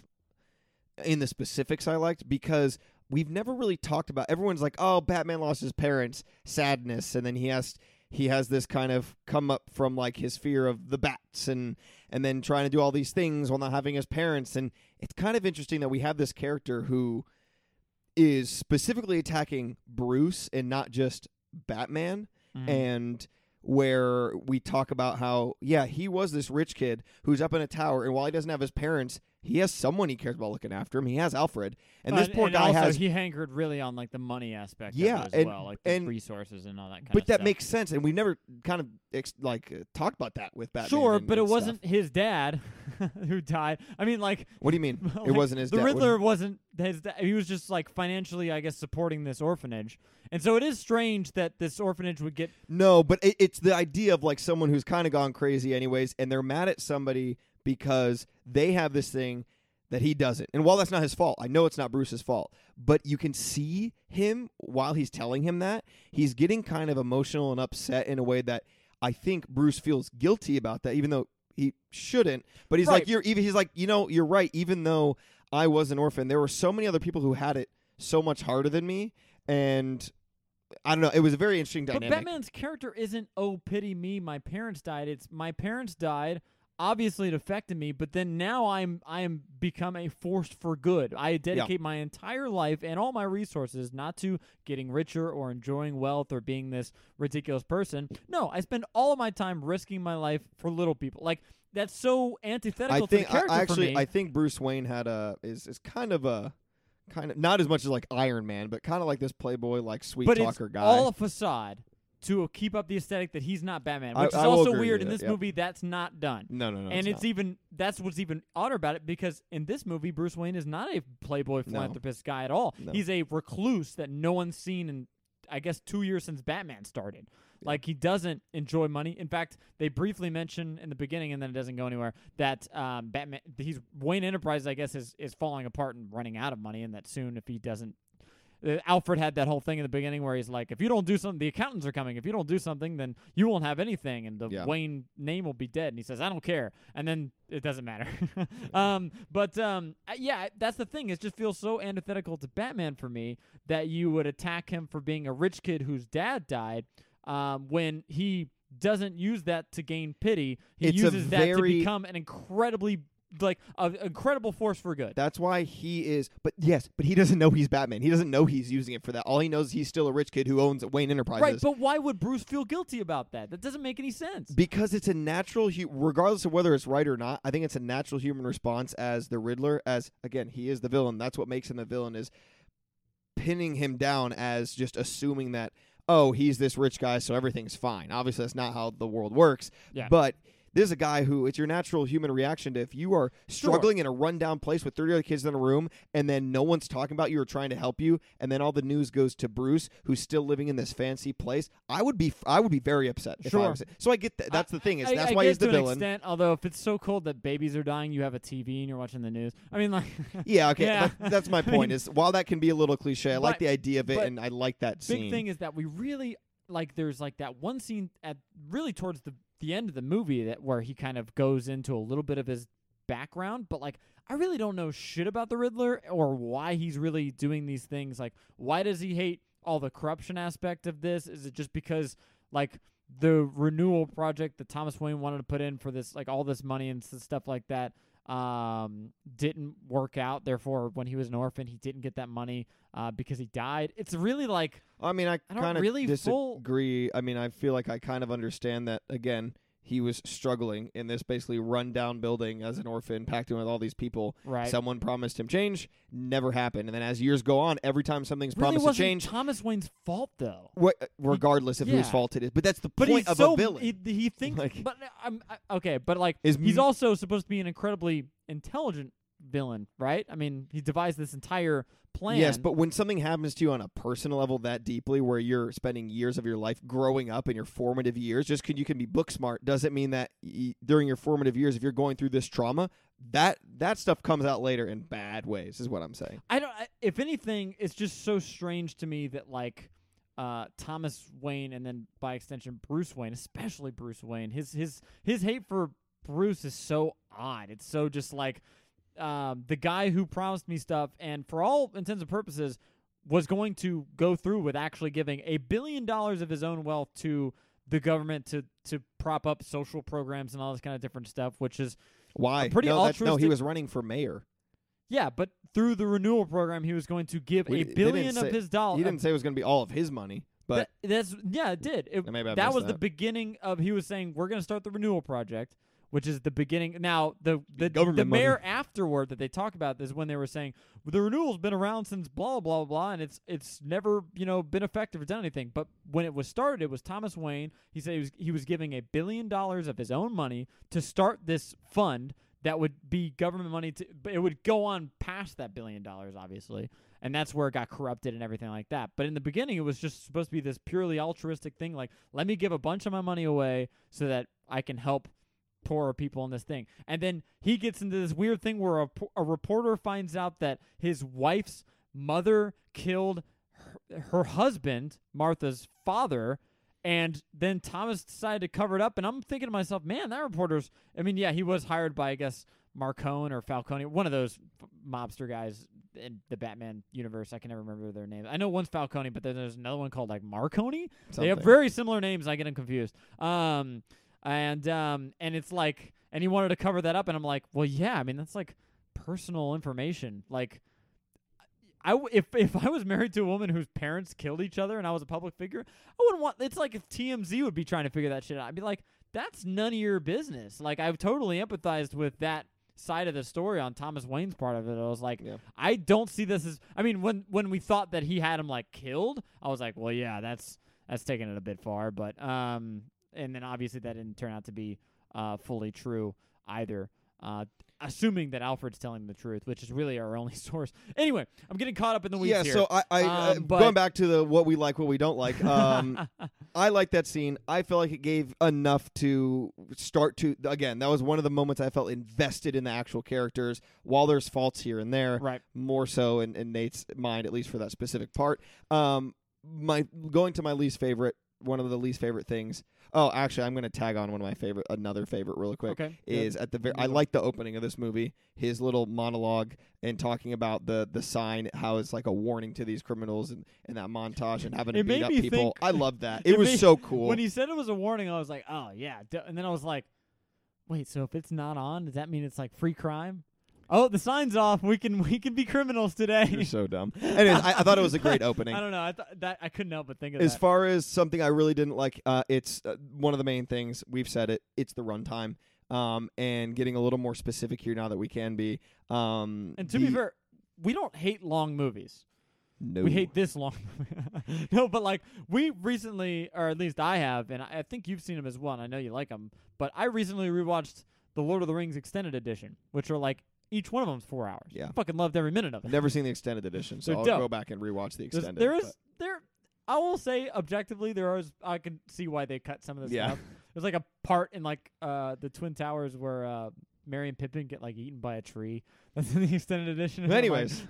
In the specifics, I liked, because we've never really talked about. Everyone's like, "Oh, Batman lost his parents, sadness," and then he has he has this kind of come up from like his fear of the bats, and and then trying to do all these things while not having his parents. And it's kind of interesting that we have this character who is specifically attacking Bruce and not just Batman. Mhm. And where we talk about how, yeah, he was this rich kid who's up in a tower, and while he doesn't have his parents, he has someone he cares about looking after him. He has Alfred, and this Uh, poor and guy also has. he hankered really on like the money aspect Yeah, of it as and- well, like the and- resources and all that kind but of that stuff. makes sense, and we never kind of ex- like uh, talked about that with Batman. Sure, and- but it and stuff. wasn't his dad who died. I mean, like, What do you mean? like, It wasn't his the dad. Riddler wasn't his dad. He was just like financially, I guess, supporting this orphanage. And so it is strange that this orphanage would get. No, but it, it's the idea of like someone who's kind of gone crazy anyways, and they're mad at somebody because they have this thing that he doesn't. And while that's not his fault, I know it's not Bruce's fault, but you can see him while he's telling him that, he's getting kind of emotional and upset in a way that I think Bruce feels guilty about that, even though he shouldn't. But he's Right. like, you're even. He's like, you know, you're right. Even though I was an orphan, there were so many other people who had it so much harder than me, and I don't know. It was a very interesting dynamic. But Batman's character isn't, oh, pity me, my parents died. It's my parents died. Obviously, it affected me, but then now I'm I am become a force for good. I dedicate my entire life and all my resources not to getting richer or enjoying wealth or being this ridiculous person. No, I spend all of my time risking my life for little people. Like that's so antithetical I think to the character I, actually for me. I think Bruce Wayne had a is is kind of a kind of not as much as like Iron Man, but kind of like this playboy like sweet but talker it's guy. all a facade to keep up the aesthetic that he's not Batman, I- which is I will also agree weird with in it, this yep. movie. That's not done. no, no, no, and it's, it's not. even that's what's even odder about it, because in this movie Bruce Wayne is not a playboy No. philanthropist guy at all. No. He's a recluse that no one's seen in I guess two years since Batman started. Like he doesn't enjoy money. In fact, they briefly mention in the beginning, and then it doesn't go anywhere, that um, Batman he's Wayne Enterprises I guess is is falling apart and running out of money, and that soon if he doesn't uh, Alfred had that whole thing in the beginning where he's like, if you don't do something, the accountants are coming. If you don't do something, then you won't have anything, and the Yeah. Wayne name will be dead. And he says, I don't care. And then it doesn't matter. um, but um, uh, yeah, that's the thing. It just feels so antithetical to Batman for me that you would attack him for being a rich kid whose dad died um, when he doesn't use that to gain pity. He It's a uses that to very- become an incredibly like an incredible force for good. That's why he is. But yes, but he doesn't know he's Batman. He doesn't know he's using it for that. All he knows is he's still a rich kid who owns Wayne Enterprises. Right, but why would Bruce feel guilty about that? That doesn't make any sense. Because it's a natural, hu- regardless of whether it's right or not, I think it's a natural human response as the Riddler, as, again, he is the villain. That's what makes him the villain, is pinning him down as just assuming that, oh, he's this rich guy, so everything's fine. Obviously, that's not how the world works. Yeah. But this is a guy who, it's your natural human reaction to, if you are struggling in a rundown place with thirty other kids in a room and then no one's talking about you or trying to help you, and then all the news goes to Bruce, who's still living in this fancy place, I would be I would be very upset. If I Sure. was, so I get that. That's I- the thing. Is I, that's I why get he's the to an villain. extent, although if it's so cold that babies are dying, you have a T V and you're watching the news. I mean, like, Yeah, okay. Yeah. That, that's my I point. mean, is while that can be a little cliche, I like but- the idea of it, but and I like that big scene. thing is that we really like. There's like that one scene at really towards the the end of the movie that where he kind of goes into a little bit of his background, but like I really don't know shit about the Riddler or why he's really doing these things. Like, why does he hate all the corruption aspect of this? Is it just because like the renewal project that Thomas Wayne wanted to put in for this, like all this money and s- stuff like that, um, didn't work out? Therefore, when he was an orphan, he didn't get that money uh, because he died. It's really like I mean, I, I don't kind of really full- disagree. I mean, I feel like I kind of understand that. Again, he was struggling in this basically rundown building as an orphan, packed in with all these people. right. Someone promised him change, never happened. And then as years go on, every time something's really promised wasn't to change, Thomas Wayne's fault though. wh- regardless of whose yeah. fault it is. But that's the But point he's of so a villain. he, he thinks. Like- but I'm I, okay. But like Is he's m- also supposed to be an incredibly intelligent villain, right? I mean, he devised this entire plan. Yes, but when something happens to you on a personal level that deeply, where you're spending years of your life growing up in your formative years, just because you can be book smart doesn't mean that y- during your formative years, if you're going through this trauma, that that stuff comes out later in bad ways, is what I'm saying. I don't. I, if anything, it's just so strange to me that like uh, Thomas Wayne and then by extension Bruce Wayne, especially Bruce Wayne, his his his hate for Bruce is so odd. It's so just like um, the guy who promised me stuff, and for all intents and purposes, was going to go through with actually giving a billion dollars of his own wealth to the government to to prop up social programs and all this kind of different stuff, which is Why? pretty no, that's, no, he altruistic- was running for mayor. yeah, but through the renewal program, he was going to give We- a they didn't billion say- of his dollars. He didn't say it was going to be all of his money, but That- that's yeah, it did. It, Maybe I that missed was the that. beginning of. He was saying we're going to start the renewal project, which is the beginning. Now the the, Government the money. mayor afterward that they talk about this when they were saying well, the renewal's been around since blah blah blah, and it's it's never you know been effective or done anything. But when it was started, it was Thomas Wayne. He said he was he was giving a billion dollars of his own money to start this fund that would be government money. To but it would go on past that billion dollars, obviously. And that's where it got corrupted and everything like that. But in the beginning, it was just supposed to be this purely altruistic thing. Like, let me give a bunch of my money away so that I can help poorer people in this thing. And then he gets into this weird thing where a, a reporter finds out that his wife's mother killed her, her husband, Martha's father. And then Thomas decided to cover it up. And I'm thinking to myself, man, that reporter's, I mean, yeah, he was hired by, I guess, Marcone or Falcone, one of those f- mobster guys in the Batman universe. I can never remember their names. I know one's Falcone, but then there's another one called like Marconi. They have something. very similar names. I get them confused. Um, and um, and it's like, and he wanted to cover that up, and I'm like, well, yeah. I mean, that's like personal information. Like, I w- if if I was married to a woman whose parents killed each other, and I was a public figure, I wouldn't want. It's like if T M Z would be trying to figure that shit out. I'd be like, that's none of your business. Like, I've totally empathized with that side of the story on Thomas Wayne's part of it. I was like, Yeah. I don't see this as. I mean, when when we thought that he had him like killed, I was like, well, yeah, that's that's taking it a bit far. But um, and then obviously that didn't turn out to be uh fully true either. Uh, assuming that Alfred's telling the truth, which is really our only source. Anyway, I'm getting caught up in the weeds yeah, here. so I, I Um, uh, but- going back to the what we like, what we don't like. Um, I like that scene. I feel like it gave enough to start to. Again, that was one of the moments I felt invested in the actual characters. While there's faults here and there, Right. more so in, in Nate's mind, at least for that specific part. Um, my going to my least favorite. One of the least favorite things. Oh, actually, I'm going to tag on one of my favorite, another favorite, really quick. Okay. Is good. at the very. I Move on. like the opening of this movie. His little monologue and talking about the the sign, how it's like a warning to these criminals, and, and that montage and having to It beat made up me people. think- I love that. It It was made- so cool. When he said it was a warning, I was like, oh, yeah. D- And then I was like, wait, so if it's not on, does that mean it's like free crime? Oh, the sign's off. We can we can be criminals today. You're so dumb. Anyways, I, I thought it was a great opening. I don't know. I thought that I couldn't help but think of As that. far as something I really didn't like, uh, it's uh, one of the main things. We've said it. It's the runtime. Um, and getting a little more specific here now that we can be. Um, and to the- be fair, we don't hate long movies. no. We hate this long movie. No, but like we recently, or at least I have, and I I think you've seen them as well, and I know you like them, but I recently rewatched the Lord of the Rings Extended Edition, which are like, each one of them's four hours. Yeah. I fucking loved every minute of it. I've never seen the extended edition, so They're I'll dope. go back and rewatch the There's- extended. there is, but- there, I will say objectively, there is, I can see why they cut some of this Yeah. stuff. There's like a part in like uh the Twin Towers where uh Merry and Pippin get like eaten by a tree. That's in the extended edition. But And I'm like- anyways,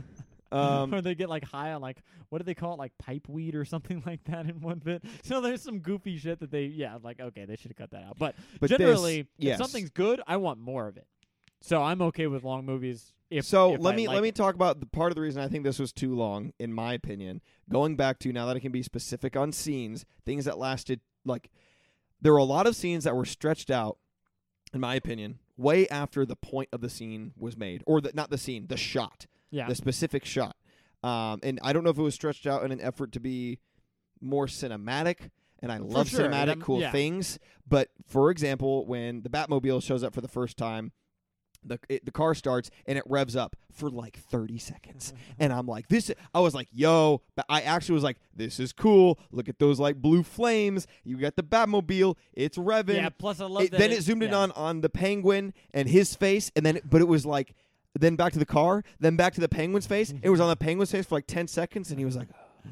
um, or they get like high on like what do they call it, like pipe weed or something like that in one bit. So there's some goofy shit that they yeah like okay they should have cut that out. But, but generally, this, yes. if something's good, I want more of it. So I'm okay with long movies. If so if let I me like let me it. talk about the part of the reason I think this was too long, in my opinion. Going back to now that I can be specific on scenes, things that lasted like there were a lot of scenes that were stretched out, in my opinion, way after the point of the scene was made, or the, not the scene, the shot, yeah the specific shot. Um, and I don't know if it was stretched out in an effort to be more cinematic. And I love sure, cinematic, them- cool yeah. things. But for example, when the Batmobile shows up for the first time, the it, the car starts and it revs up for like thirty seconds, and I'm like, this. I was like, yo. But I actually was like, this is cool. Look at those like blue flames. You got the Batmobile. It's revving. yeah. Plus I love It- that then it zoomed in yeah. on on the Penguin and his face, and then it, but it was like. Then back to the car, then back to the Penguin's face. It was on the Penguin's face for like ten seconds, and he was like,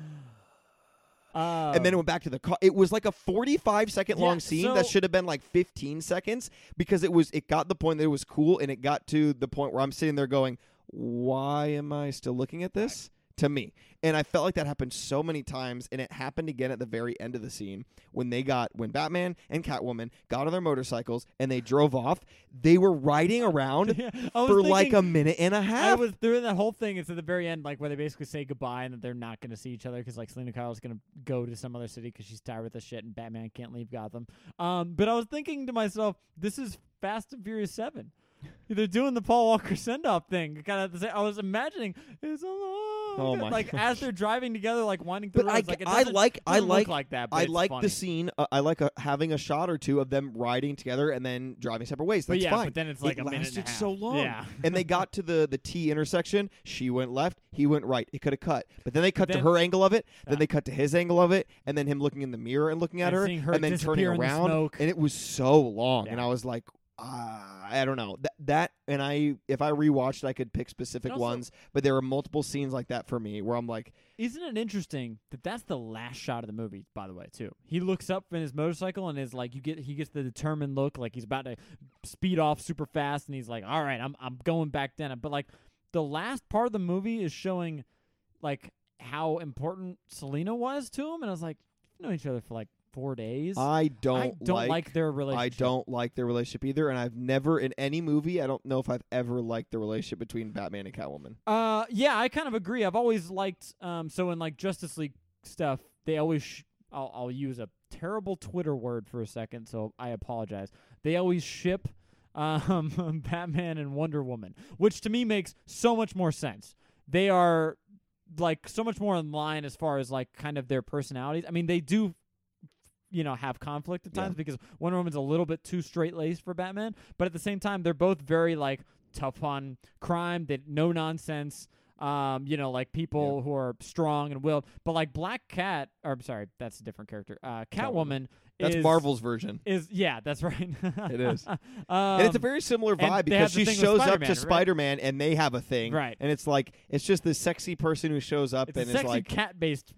Uh, and then it went back to the car. It was like a forty-five second Yeah, long scene that so- should have been like fifteen seconds because it was it got the point that it was cool, and it got to the point where I'm sitting there going, why am I still looking at this? To me. And I felt like that happened so many times, and it happened again at the very end of the scene when they got when Batman and Catwoman got on their motorcycles and they drove off. They were riding around yeah, I was for like thinking- a minute and a I half. was during that whole thing. It's at the very end, like where they basically say goodbye and that they're not going to see each other because like Selena Kyle's going to go to some other city because she's tired with this shit, and Batman can't leave Gotham. Um, but I was thinking to myself, this is Fast and Furious Seven. They're doing the Paul Walker send off thing. Kind of, I was imagining it's a long, Oh my like gosh. as they're driving together, like winding through. But I, roads, like, it I doesn't- like I doesn't look like like that. But I it's like funny. the scene. Uh, I like uh having a shot or two of them riding together and then driving separate ways. But That's yeah, fine. but then it's like it a minute lasted and a half. so long. Yeah, And they got to the the T intersection. She went left. He went right. It could have cut, but then they cut Then- to her angle of it. Then Yeah. they cut to his angle of it, and then him looking in the mirror and looking at And her, seeing her and then turning disappear in the around. smoke. And it was so long, and Yeah. I was like. Uh, I don't know that that and I if I rewatched I could pick specific And also- ones, but there were multiple scenes like that for me where I'm like, Isn't it interesting that that's the last shot of the movie? By the way, too, he looks up in his motorcycle and is like, you get he gets the determined look, like he's about to speed off super fast, and he's like, all right, I'm I'm going back down. But like the last part of the movie is showing like how important Selena was to him, and I was like, you know each other for like four days. I don't I don't like, like their I relationship. don't like their relationship either, and I've never in any movie. I don't know if I've ever liked the relationship between Batman and Catwoman. Uh, yeah, I kind of agree. I've always liked um. So in like Justice League stuff, they always. Sh- I'll I'll use a terrible Twitter word for a second, so I apologize. They always ship um Batman and Wonder Woman, which to me makes so much more sense. They are like so much more in line as far as like kind of their personalities. I mean, they do. You know, have conflict at Yeah. times because Wonder Woman's a little bit too straight laced for Batman, but at the same time, they're both very like tough on crime, that no nonsense. Um, you know, like people Yeah. who are strong and willed. But like Black Cat, or I'm sorry, that's a different character. Uh, Catwoman, Catwoman. That's is, Marvel's version. Is yeah, that's right. It is. um, And it's a very similar vibe they have because the she thing with shows up Spider-Man, to right? Spider-Man and they have a thing. Right. And it's like, it's just this sexy person who shows up it's and a is sexy like. cat-based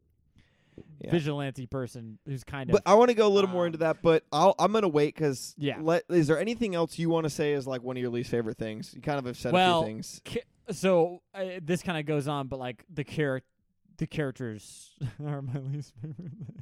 Yeah. vigilante person who's kind But of. I want to go a little more um, into that, but I'll, I'm going to wait because. Yeah. Let, is there anything else you want to say as like one of your least favorite things? You kind of have said Well, a few things. Ca- so uh, this kind of goes on, but like the char- the characters are my least favorite thing.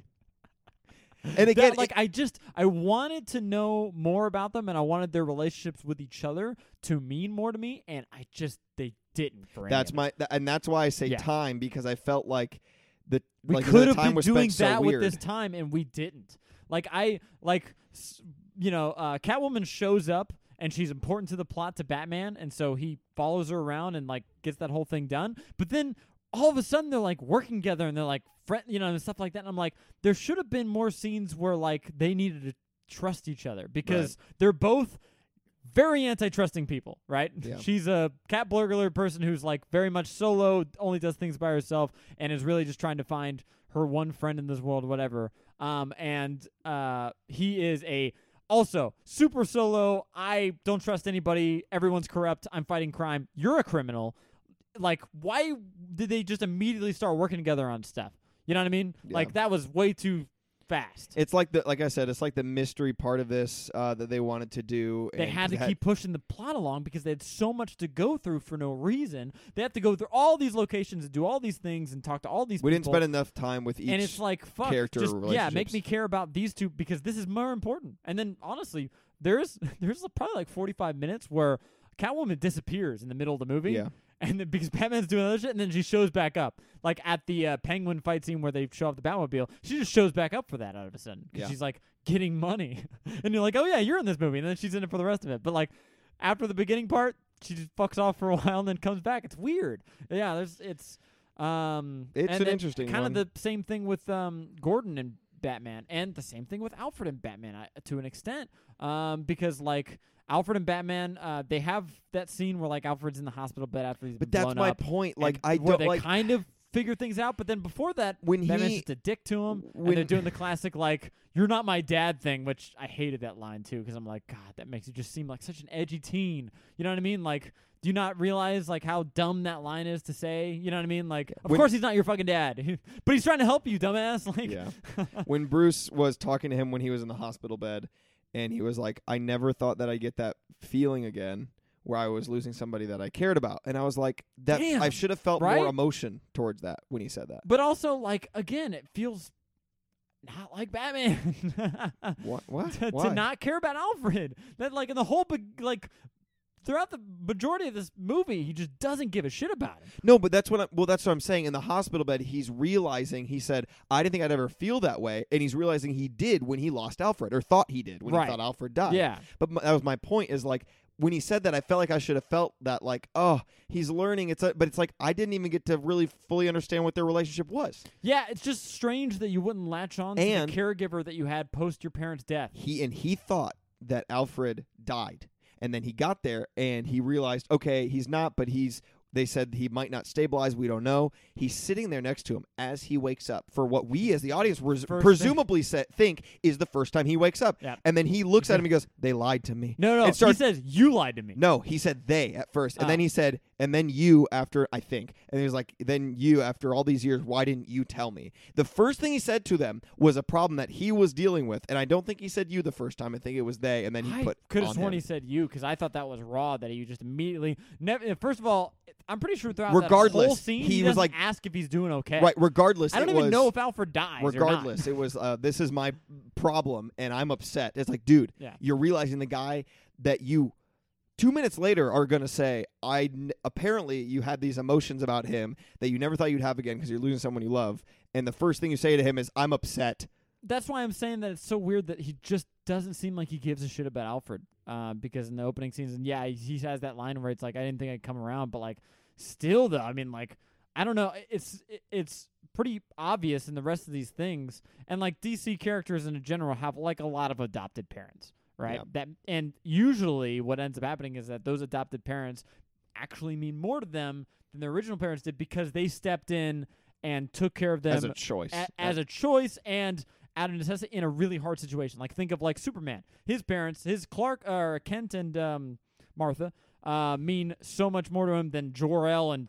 And again, That, like I just I wanted to know more about them, and I wanted their relationships with each other to mean more to me, and I just they didn't. For That's any my, th- and that's why I say Yeah. time because I felt like the we like, could the have time been was doing spent that so with weird. this time, and we didn't. Like I like s- you know, uh, Catwoman shows up. And she's important to the plot to Batman, and so he follows her around and like gets that whole thing done. But then all of a sudden they're like working together and they're like friend, you know, and stuff like that. And I'm like, there should have been more scenes where like they needed to trust each other because they're both very anti-trusting people, right? Yeah. She's a cat burglar person who's like very much solo, only does things by herself, and is really just trying to find her one friend in this world, whatever. Um, and uh, he is a Also, super solo, I don't trust anybody, everyone's corrupt, I'm fighting crime, you're a criminal. Like, why did they just immediately start working together on stuff? You know what I mean? Yeah. Like, that was way too fast. It's like the like I said, it's like the mystery part of this uh, that they wanted to do. They and had to had- keep pushing the plot along because they had so much to go through for no reason. They have to go through all these locations and do all these things and talk to all these We people. didn't spend enough time with each. and it's like, fuck, character just, yeah, make relationships. me care about these two because this is more important. And then, honestly, there's there's probably like forty-five minutes where Catwoman disappears in the middle of the movie. Yeah. And then because Batman's doing other shit, and then she shows back up. Like at the uh, Penguin fight scene where they show off the Batmobile, she just shows back up for that out of a sudden. Because Yeah. she's like getting money. And you're like, oh yeah, you're in this movie. And then she's in it for the rest of it. But like after the beginning part, she just fucks off for a while and then comes back. It's weird. Yeah, there's it's um It's and an then interesting kind one. of the same thing with um Gordon and Batman, and the same thing with Alfred and Batman uh, to an extent. Um because like Alfred and Batman, uh, they have that scene where like Alfred's in the hospital bed after he's But been that's blown my up, point. Like and I where don't they like kind of figure things out, but then before that, when Batman's he just a dick to him, and when- they're doing the classic like "you're not my dad" thing, which I hated that line too because I'm like, God, that makes you just seem like such an edgy teen. You know what I mean? Like, do you not realize like how dumb that line is to say? You know what I mean? Like, of When- course he's not your fucking dad, but he's trying to help you, dumbass. Like, yeah. When Bruce was talking to him when he was in the hospital bed, and he was like, "I never thought that I'd get that feeling again." Where I was losing somebody that I cared about, and I was like, "That Damn, I should have felt right? more emotion towards that when he said that." But also, like, again, it feels not like Batman What? What? to, Why? to not care about Alfred. That, like, in the whole, be- like, throughout the majority of this movie, he just doesn't give a shit about him. No, but that's what I, well, that's what I'm saying. In the hospital bed, he's realizing. He said, "I didn't think I'd ever feel that way," and he's realizing he did when he lost Alfred, or thought he did when Right. he thought Alfred died. Yeah. But my, that was my point. Is like when he said that, I felt like I should have felt that. Like, oh, he's learning. It's a, but it's like I didn't even get to really fully understand what their relationship was. Yeah, it's just strange that you wouldn't latch on to And- the caregiver that you had post your parents' death. He and he thought that Alfred died. And then he got there and he realized, okay, he's not, but he's, they said he might not stabilize. We don't know. He's sitting there next to him as he wakes up for what we as the audience res- First presumably sa- think is the first time he wakes up. Yep. And then he looks at him and goes, "They lied to me." No, no, And starts- he says, you lied to me. No, he said they at first. And then Oh. he said, and then you after, I think. And he was like, then you after all these years, why didn't you tell me? The first thing he said to them was a problem that he was dealing with. And I don't think he said you the first time. I think it was they. And then he I put could have on sworn him. he said you because I thought that was raw that he just immediately. Never, first of all, I'm pretty sure throughout Regardless, that whole scene, he he, was doesn't like- ask if he's doing okay. Right, regardless. I don't it even was, know if Alfred dies. or not. Regardless, it was, uh, this is my problem, and I'm upset. It's like, dude, Yeah. you're realizing the guy that you, two minutes later, are going to say, I n- apparently you had these emotions about him that you never thought you'd have again because you're losing someone you love. And the first thing you say to him is, I'm upset. That's why I'm saying that it's so weird that he just doesn't seem like he gives a shit about Alfred. Uh, because in the opening scenes, and yeah, he, he has that line where it's like, I didn't think I'd come around, but like, still though, I mean, like, I don't know, it's it, it's pretty obvious in the rest of these things, and like D C characters in general have like a lot of adopted parents, right? Yeah. That and usually what ends up happening is that those adopted parents actually mean more to them than their original parents did because they stepped in and took care of them As a choice. a, as a choice and out of necessity in a really hard situation. Like think of like Superman. His parents, his Clark or Kent and um, Martha, uh, mean so much more to him than Jor-El and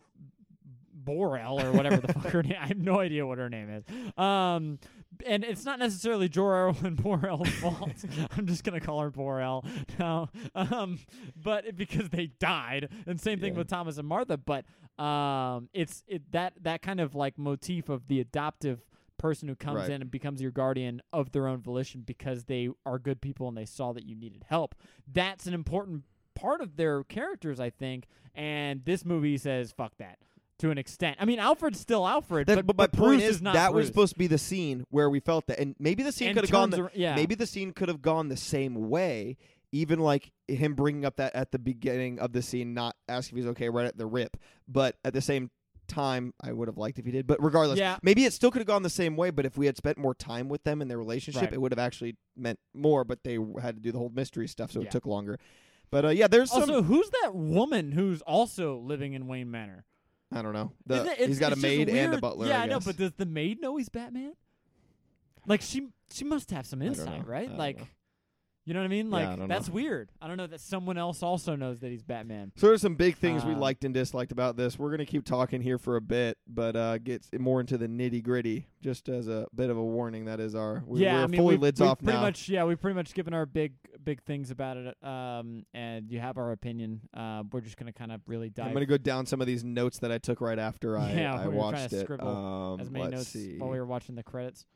Bor-El or whatever the fuck her name. I have no idea what her name is. Um, and it's not necessarily Jor-El and Bor-El's fault. I'm just gonna call her Bor-El now. Um, but it, because they died, and same thing Yeah. with Thomas and Martha. But um, it's it that that kind of like motif of the adoptive person who comes Right. in and becomes your guardian of their own volition because they are good people and they saw that you needed help. That's an important part of their characters, I think. And this movie says, fuck that. To an extent. I mean, Alfred's still Alfred, That, but, but my but point Bruce is, is not that Bruce. was supposed to be the scene where we felt that, and maybe the scene And could have gone. turns The, ar- yeah. Maybe the scene could have gone the same way. Even like him bringing up that at the beginning of the scene, not asking if he's okay right at the rip, but at the same time, I would have liked if he did. But regardless, Yeah. maybe it still could have gone the same way. But if we had spent more time with them in their relationship, Right. it would have actually meant more. But they had to do the whole mystery stuff, so Yeah. it took longer. But uh, yeah, there's some. Also, who's that woman who's also living in Wayne Manor? I don't know. The, Isn't it- it's- he's got a it's just maid and a weird. butler. Yeah, I, I know, guess. but does the maid know he's Batman? Like she, she must have some don't insight, know. I right? don't Like, know. you know what I mean? Yeah, I Like don't that's know. weird. I don't know that someone else also knows that he's Batman. So there's some big things we Um, liked and disliked about this. We're gonna keep talking here for a bit, but uh, get more into the nitty gritty. Just as a bit of a warning, that is our we, yeah, we're I mean, fully we've, lids we've off pretty now. much. Yeah, we've pretty much given our big, big things about it. Um, and you have our opinion. Uh, we're just gonna kind of really dive I'm gonna go down some of these notes that I took right after I, Yeah, I we were trying watched to it. scribble Um, as many let's notes see. while we were watching the credits.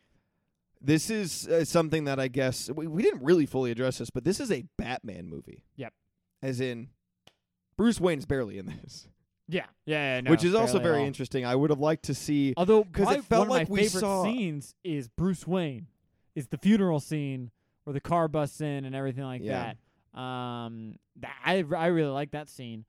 This is uh, something that I guess we, we didn't really fully address this, but this is a Batman movie. Yep. As in, Bruce Wayne's barely in this, Yeah, yeah, yeah no, which is also barely at very all. interesting. I would have liked to see. Although, 'cause it probably felt one like of my we favorite saw- scenes is Bruce Wayne, is the funeral scene where the car busts in and everything like Yeah. that. Um, that I I really like that scene.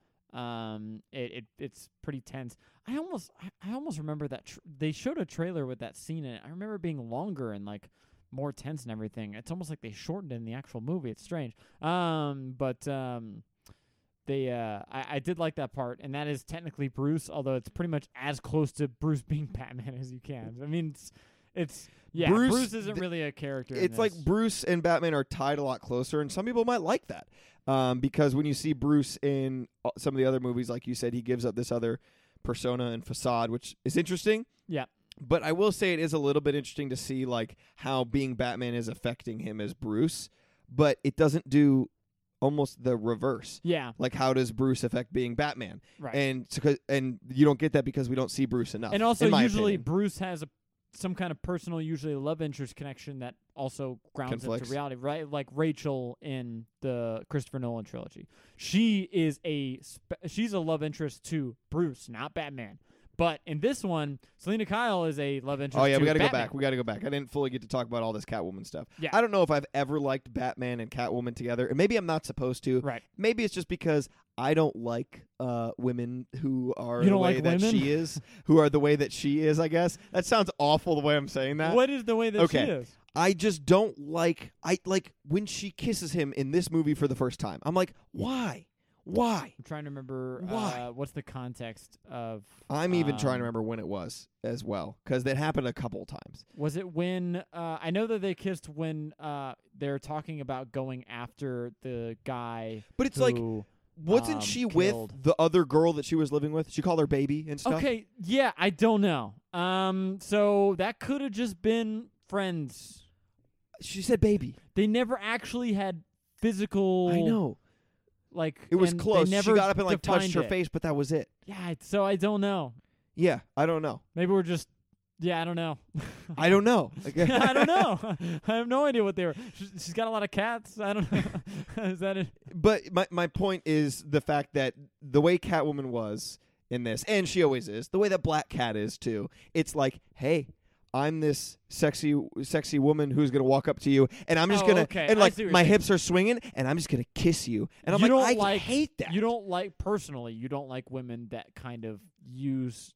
Um, it, it it's pretty tense. I almost I, I almost remember that tr- they showed a trailer with that scene in it. I remember it being longer and like more tense and everything. It's almost like they shortened it in the actual movie. It's strange. Um, but um. They, uh, I, I did like that part, and that is technically Bruce, although it's pretty much as close to Bruce being Batman as you can. I mean, it's, it's yeah, Bruce- Bruce, isn't th- really a character. in It's like this. Bruce and Batman are tied a lot closer, and some people might like that um, because when you see Bruce in uh, some of the other movies, like you said, he gives up this other persona and facade, which is interesting. Yeah. But I will say it is a little bit interesting to see like how being Batman is affecting him as Bruce, but it doesn't do almost the reverse. Yeah, Like how does Bruce affect being Batman? right. And so 'cause- and you don't get that because we don't see Bruce enough. And also, in my usually opinion. Bruce has a some kind of personal, usually love interest connection that also grounds Conflicts. into reality, right? Like Rachel in the Christopher Nolan trilogy. She is a spe- she's a love interest to Bruce, not Batman. But in this one, Selena Kyle is a love interest. Oh yeah, to we got to go Batman. back. We got to go back. I didn't fully get to talk about all this Catwoman stuff. Yeah. I don't know if I've ever liked Batman and Catwoman together, and maybe I'm not supposed to. Right. Maybe it's just because I don't like uh, women who are You the don't way like that women? she is, who are the way that she is. I guess that sounds awful the way I'm saying that. What is the way that Okay. she is? I just don't like. I like when she kisses him in this movie for the first time. I'm like, why? Why? I'm trying to remember Why? Uh, what's the context of. I'm even trying to um, remember when it was as well, because that happened a couple times. Was it when uh, I know that they kissed when uh, they're talking about going after the guy? But it's like, who, wasn't um, she killed. with the other girl that she was living with? She called her baby and stuff. Okay, yeah, I don't know. Um, so that could have just been friends. She said baby. They never actually had physical. I know. Like It was and they close. She never got up and like touched defined her it. face, but that was it. Yeah, I- so I don't know. Yeah, I don't know. Maybe we're just. Yeah, I don't know. I don't know. I don't know. I have no idea what they were. She's, she's got a lot of cats. I don't know. Is that it? But my my point is the fact that the way Catwoman was in this, and she always is, the way that Black Cat is too. It's like, hey, I'm this sexy sexy woman who's gonna walk up to you, and I'm just Oh, gonna, okay. and I like see what you're my saying. hips are swinging, and I'm just gonna kiss you, and I'm You like, don't I like- hate that. You don't like personally. You don't like women that kind of use.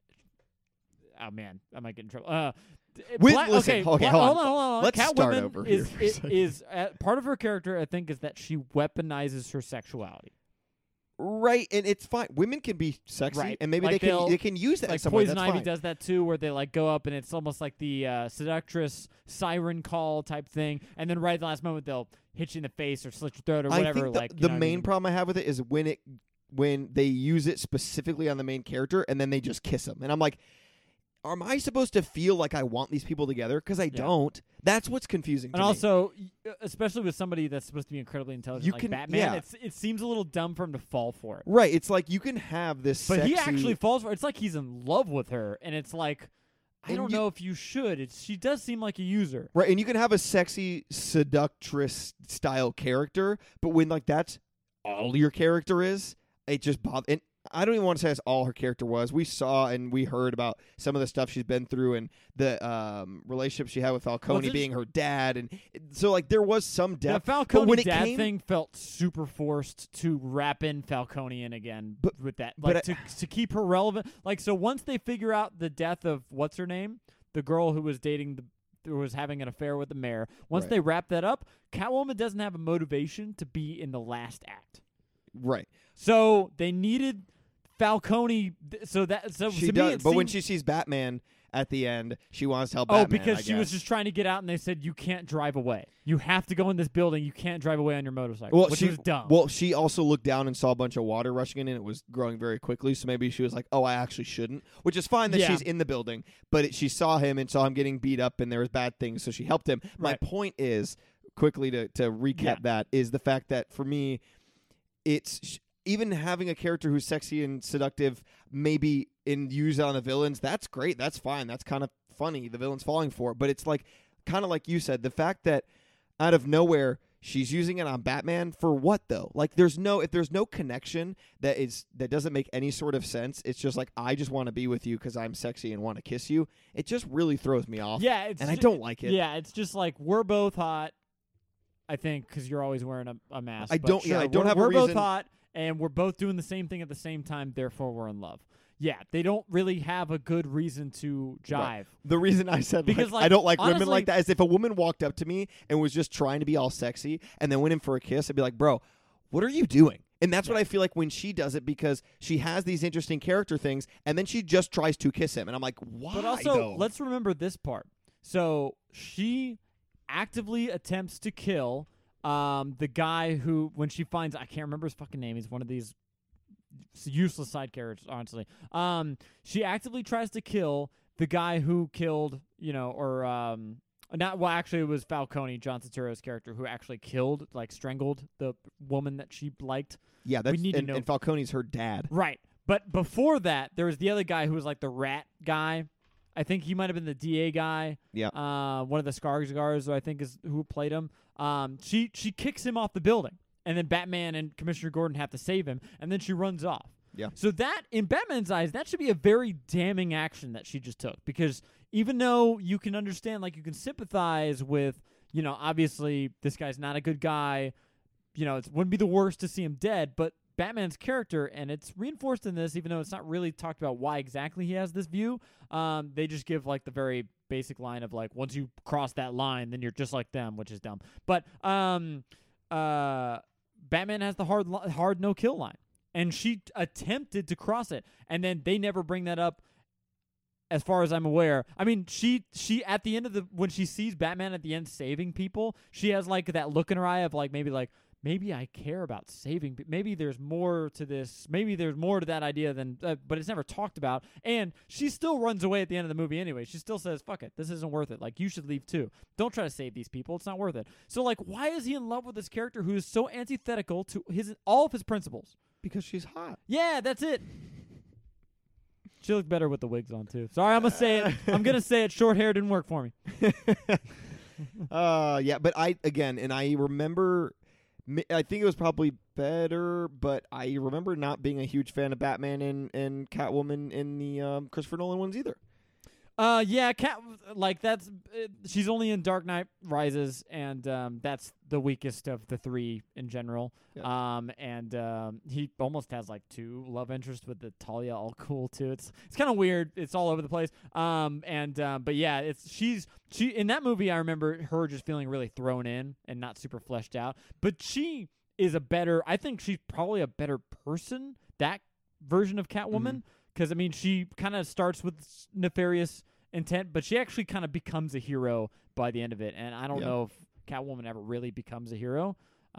Oh man, I might get in trouble. Uh, d- With- Black- listen, okay, okay, Bla- hold on. hold on, hold on. Let's start Catwoman over here is for a is, second. is uh, part of her character. I think is that she weaponizes her sexuality. Right, and it's fine. Women can be sexy, Right. and maybe Like they can they'll- they can use that in Like some way. Poison That's Ivy fine. does that too, where they like go up and it's almost like the uh, seductress siren call type thing, and then right at the last moment they'll hit you in the face or slit your throat or whatever. I think the, like you the know what I main mean? problem I have with it is when it when they use it specifically on the main character, and then they just kiss him, and I'm like, am I supposed to feel like I want these people together? Because I don't. That's what's confusing. To And me. also, y- especially with somebody that's supposed to be incredibly intelligent, You like can- Batman, yeah. it's, it seems a little dumb for him to fall for it. right, it's like you can have this, But he sexy- actually falls for it. It's like he's in love with her, and it's like, I And don't you- know if you should. It's, she does seem like a user. right, and you can have a sexy seductress style character, but when like that's all your character is, it just bothers. And I don't even want to say that's all her character was. We saw and we heard about some of the stuff she's been through and the um, relationship she had with Falcone it- being her dad, and so like there was some The depth. Falcone when it dad came- thing felt super forced to wrap in Falcone in again But- with that, but like to to keep her relevant. Like so, once they figure out the death of what's her name, the girl who was dating the who was having an affair with the mayor. Once Right. they wrap that up, Catwoman doesn't have a motivation to be in the last act. Right, So they needed Falcone. th- So that so she to does. me, it but when seemed- she sees Batman at the end, she wants to help. oh, Batman, because I she was guess. just trying to get out, and they said you can't drive away. You have to go in this building. You can't drive away on your motorcycle. Well, which she was dumb. Well, she also looked down and saw a bunch of water rushing in, and it was growing very quickly. So maybe she was like, "Oh, I actually shouldn't," which is fine that Yeah. she's in the building. But it, she saw him and saw him getting beat up, and there was bad things, so she helped him. My Right. point is, quickly to to recap Yeah. that, is the fact that for me, it's sh- even having a character who's sexy and seductive, maybe in use on the villains. That's great. That's fine. That's kind of funny. The villain's falling for it, but it's like kind of like you said, the fact that out of nowhere she's using it on Batman for what though? Like there's no if there's no connection that is that doesn't make any sort of sense. It's just like I just want to be with you because I'm sexy and want to kiss you. It just really throws me off. yeah, it's and I ju- don't like it. Yeah, it's just like we're both hot. I think because you're always wearing a, a mask. I but don't- yeah, sure, I don't we're, have a We're both reason- hot, and we're both doing the same thing at the same time. Therefore, we're in love. Yeah, they don't really have a good reason to jive. Right. The reason I said Because, like, like, I don't like women honestly- like that is if a woman walked up to me and was just trying to be all sexy and then went in for a kiss, I'd be like, bro, what are you doing? And that's what I feel like when she does it because she has these interesting character things and then she just tries to kiss him. And I'm like, why? But also, though? let's remember this part. So she actively attempts to kill um, the guy who, when she finds, I can't remember his fucking name. He's one of these useless side characters, honestly. Um, she actively tries to kill the guy who killed, you know, or um, not. Well, actually, it was Falcone, John Turturro's character, who actually killed, like, strangled the woman that she liked. yeah, that's need to and, know- and Falcone's her dad. Right. But before that, there was the other guy who was like the rat guy. I think he might have been the D A guy. Yeah. Uh, one of the Skarsgårds, I think, is who played him. Um, she she kicks him off the building, and then Batman and Commissioner Gordon have to save him, and then she runs off. Yeah. So that, in Batman's eyes, that should be a very damning action that she just took, because even though you can understand, like, you can sympathize with, you know, obviously this guy's not a good guy. You know, it wouldn't be the worst to see him dead, but Batman's character, and it's reinforced in this, even though it's not really talked about why exactly he has this view. Um, they just give like the very basic line of like, once you cross that line, then you're just like them, which is dumb. But um, uh, Batman has the hard, li- hard no kill line, and she t- attempted to cross it, and then they never bring that up. As far as I'm aware, I mean, she she at the end of the when she sees Batman at the end saving people, she has like that look in her eye of like maybe like maybe I care about saving. pe- Maybe there's more to this. Maybe there's more to that idea than. Uh, but it's never talked about. And she still runs away at the end of the movie anyway. She still says, "Fuck it, this isn't worth it. Like you should leave too. Don't try to save these people. It's not worth it." So like, why is he in love with this character who is so antithetical to his all of his principles? Because she's hot. Yeah, that's it. She looked better with the wigs on too. Sorry, I'm gonna say it. I'm gonna say it. Short hair didn't work for me. uh, yeah, but I again, and I remember, mi- I think it was probably better, but I remember not being a huge fan of Batman and, and Catwoman in the um, Christopher Nolan ones either. Uh, yeah, Cat. Like that's. Uh, she's only in Dark Knight Rises, and um, that's the weakest of the three in general. Yeah. Um, and um, he almost has like two love interests with the Talia all cool too. It's it's kind of weird. It's all over the place. Um, and um, but yeah, it's she's she in that movie. I remember her just feeling really thrown in and not super fleshed out. But she is a better. I think she's probably a better person. That version of Catwoman, because Mm-hmm. I mean, she kind of starts with s- nefarious intent, but she actually kind of becomes a hero by the end of it. And I don't Yeah. know if Catwoman ever really becomes a hero,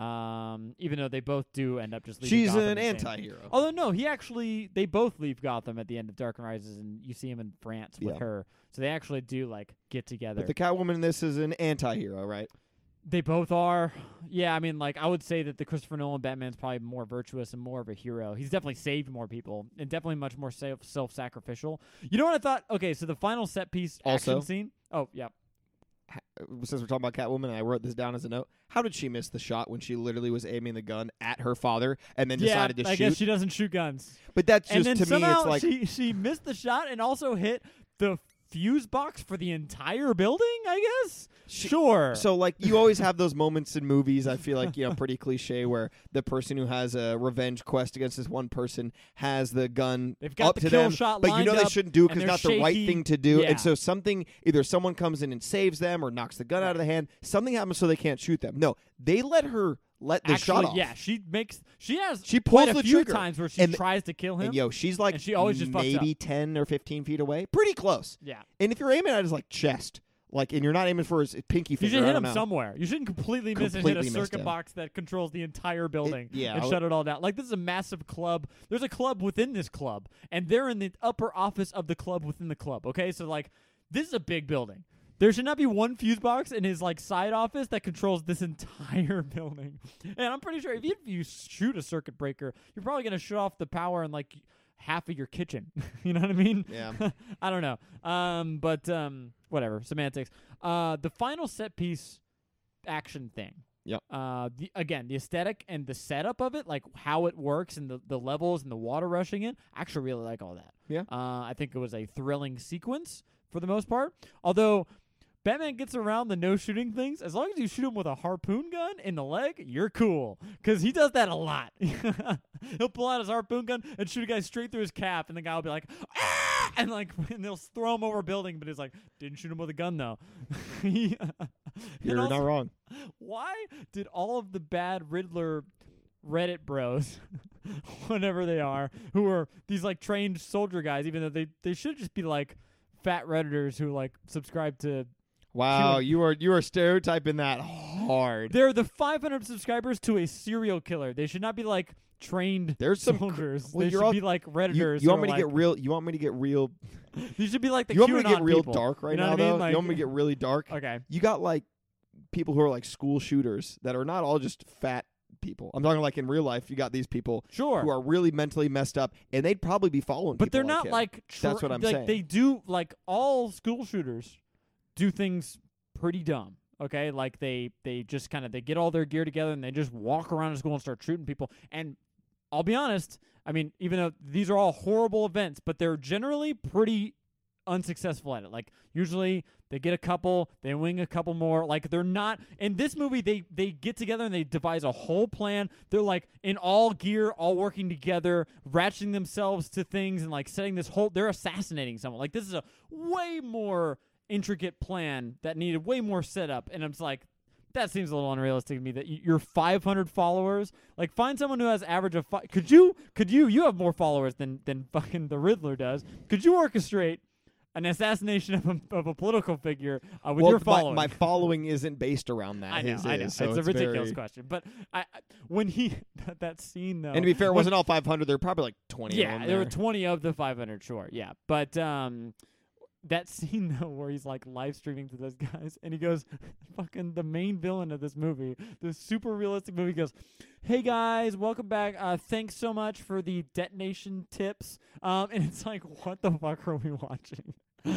um, even though they both do end up just leaving She's Gotham an the same. anti-hero. Although no, he actually they both leave Gotham at the end of Dark Knight Rises, and you see him in France with Yeah. her. So they actually do like get together. But the Catwoman in this is an anti-hero, right? They both are. Yeah, I mean, like, I would say that the Christopher Nolan Batman's probably more virtuous and more of a hero. He's definitely saved more people and definitely much more self self-sacrificial. You know what I thought? Okay, so the final set piece Also- action scene. Oh, yeah. Ha- Since we're talking about Catwoman, and I wrote this down as a note. How did she miss the shot when she literally was aiming the gun at her father and then Yeah, decided to I shoot? guess she doesn't shoot guns. But that's And just then to me, somehow it's like she, she missed the shot and also hit the fuse box for the entire building, I guess? She- sure. So, like, you always have those moments in movies, I feel like, you know, pretty cliche, where the person who has a revenge quest against this one person has the gun They've got up the to kill them, shot but you lined know they up, shouldn't do it and because they're not the right shaky. thing to do. Yeah. And so something, either someone comes in and saves them or knocks the gun out of the hand, something happens so they can't shoot them. No, they let her let the Actually, shot off. yeah, she makes she has She quite pulls a the few trigger. times where she And- tries to kill him. And, yo, she's like And she always just fucks maybe ten or fifteen feet away. Pretty close. yeah. And if you're aiming at his, like, chest, like, and you're not aiming for his pinky You finger, should I hit don't him know. somewhere. You shouldn't completely miss and Completely hit a missed circuit him. box that controls the entire building yeah, and I shut it all down. Like, this is a massive club. There's a club within this club, and they're in the upper office of the club within the club, okay? So, like, this is a big building. There should not be one fuse box in his, like, side office that controls this entire building. And I'm pretty sure if you, if you shoot a circuit breaker, you're probably going to shut off the power in, like, half of your kitchen. You know what I mean? Yeah. I don't know. Um, but um, whatever. Semantics. Uh, the final set piece action thing. Yep. Uh, the, again, the aesthetic and the setup of it, like how it works and the, the levels and the water rushing in, I actually really like all that. Yeah. Uh, I think it was a thrilling sequence for the most part. Although Batman gets around the no shooting things, as long as you shoot him with a harpoon gun in the leg, you're cool. Because he does that a lot. He'll pull out his harpoon gun and shoot a guy straight through his calf, and the guy will be like, ah! And like, and they'll throw him over a building, but he's like, didn't shoot him with a gun though. He- and You're also, not wrong. why did all of the bad Riddler Reddit bros, whatever they are, who are these like trained soldier guys, even though they, they should just be like fat Redditors who like subscribe to. Wow, Human- you are you are stereotyping that hard. They're the five hundred subscribers to a serial killer. They should not be like trained There's some cr- soldiers. well, they you're should all- be like You, Redditors. you who want me are to get like- real? You want me to get real? These should be like the You want me to QAnon get real people. dark right You know now, what I mean? though? Like, you want me to get really dark? okay. You got like people who are like school shooters that are not all just fat people. I'm talking like in real life. You got these people Sure. who are really mentally messed up, and they'd probably be following. But people they're not him. like tr- That's what I'm like saying. they do like all school shooters do things pretty dumb. Okay, like they they just kind of they get all their gear together and they just walk around the school and start shooting people. And I'll be honest, I mean, even though these are all horrible events, but they're generally pretty unsuccessful at it. Like usually they get a couple, they wing a couple more. Like they're not in this movie. They they get together and they devise a whole plan. They're like in all gear, all working together, ratcheting themselves to things and like setting this whole. They're assassinating someone. Like this is a way more intricate plan that needed way more setup. And I'm just like, that seems a little unrealistic to me. That y- you're five hundred followers. Like, find someone who has average of five. Could you? Could you? You have more followers than than fucking the Riddler does. Could you orchestrate an assassination of a, of a political figure uh, with well, your my, following? my following isn't based around that. I know, His I know. is, so it's, a ridiculous very, question. But I, I when he that, that scene though. And to be fair, it when- wasn't all five hundred. There were probably like twenty. yeah, of them there were there. twenty of the five hundred. Sure, yeah, but um. That scene though, where he's like live streaming to those guys, and he goes, "Fucking the main villain of this movie, this super realistic movie, goes, hey guys, welcome back. Uh, thanks so much for the detonation tips." Um, and it's like, what the fuck are we watching?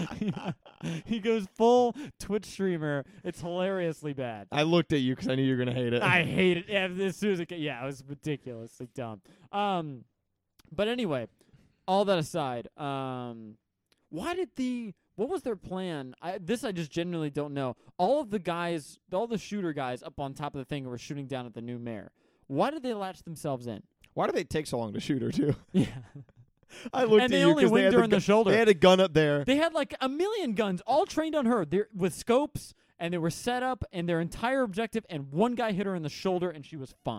He goes full Twitch streamer. It's hilariously bad. I looked at you because I knew you were gonna hate it. I hate it. Yeah, as soon as it, ca- yeah, it was ridiculously dumb. Um, but anyway, all that aside, um. Why did the what was their plan? I, this I just genuinely don't know. All of the guys, all the shooter guys up on top of the thing who were shooting down at the new mayor. Why did they latch themselves in? Why do they take so long to shoot her too? Yeah, I looked and at they you only 'cause they winged had her the in gu- the shoulder. They had a gun up there. They had like a million guns, all trained on her. They're with scopes, and they were set up, and their entire objective. And one guy hit her in the shoulder, and she was fine.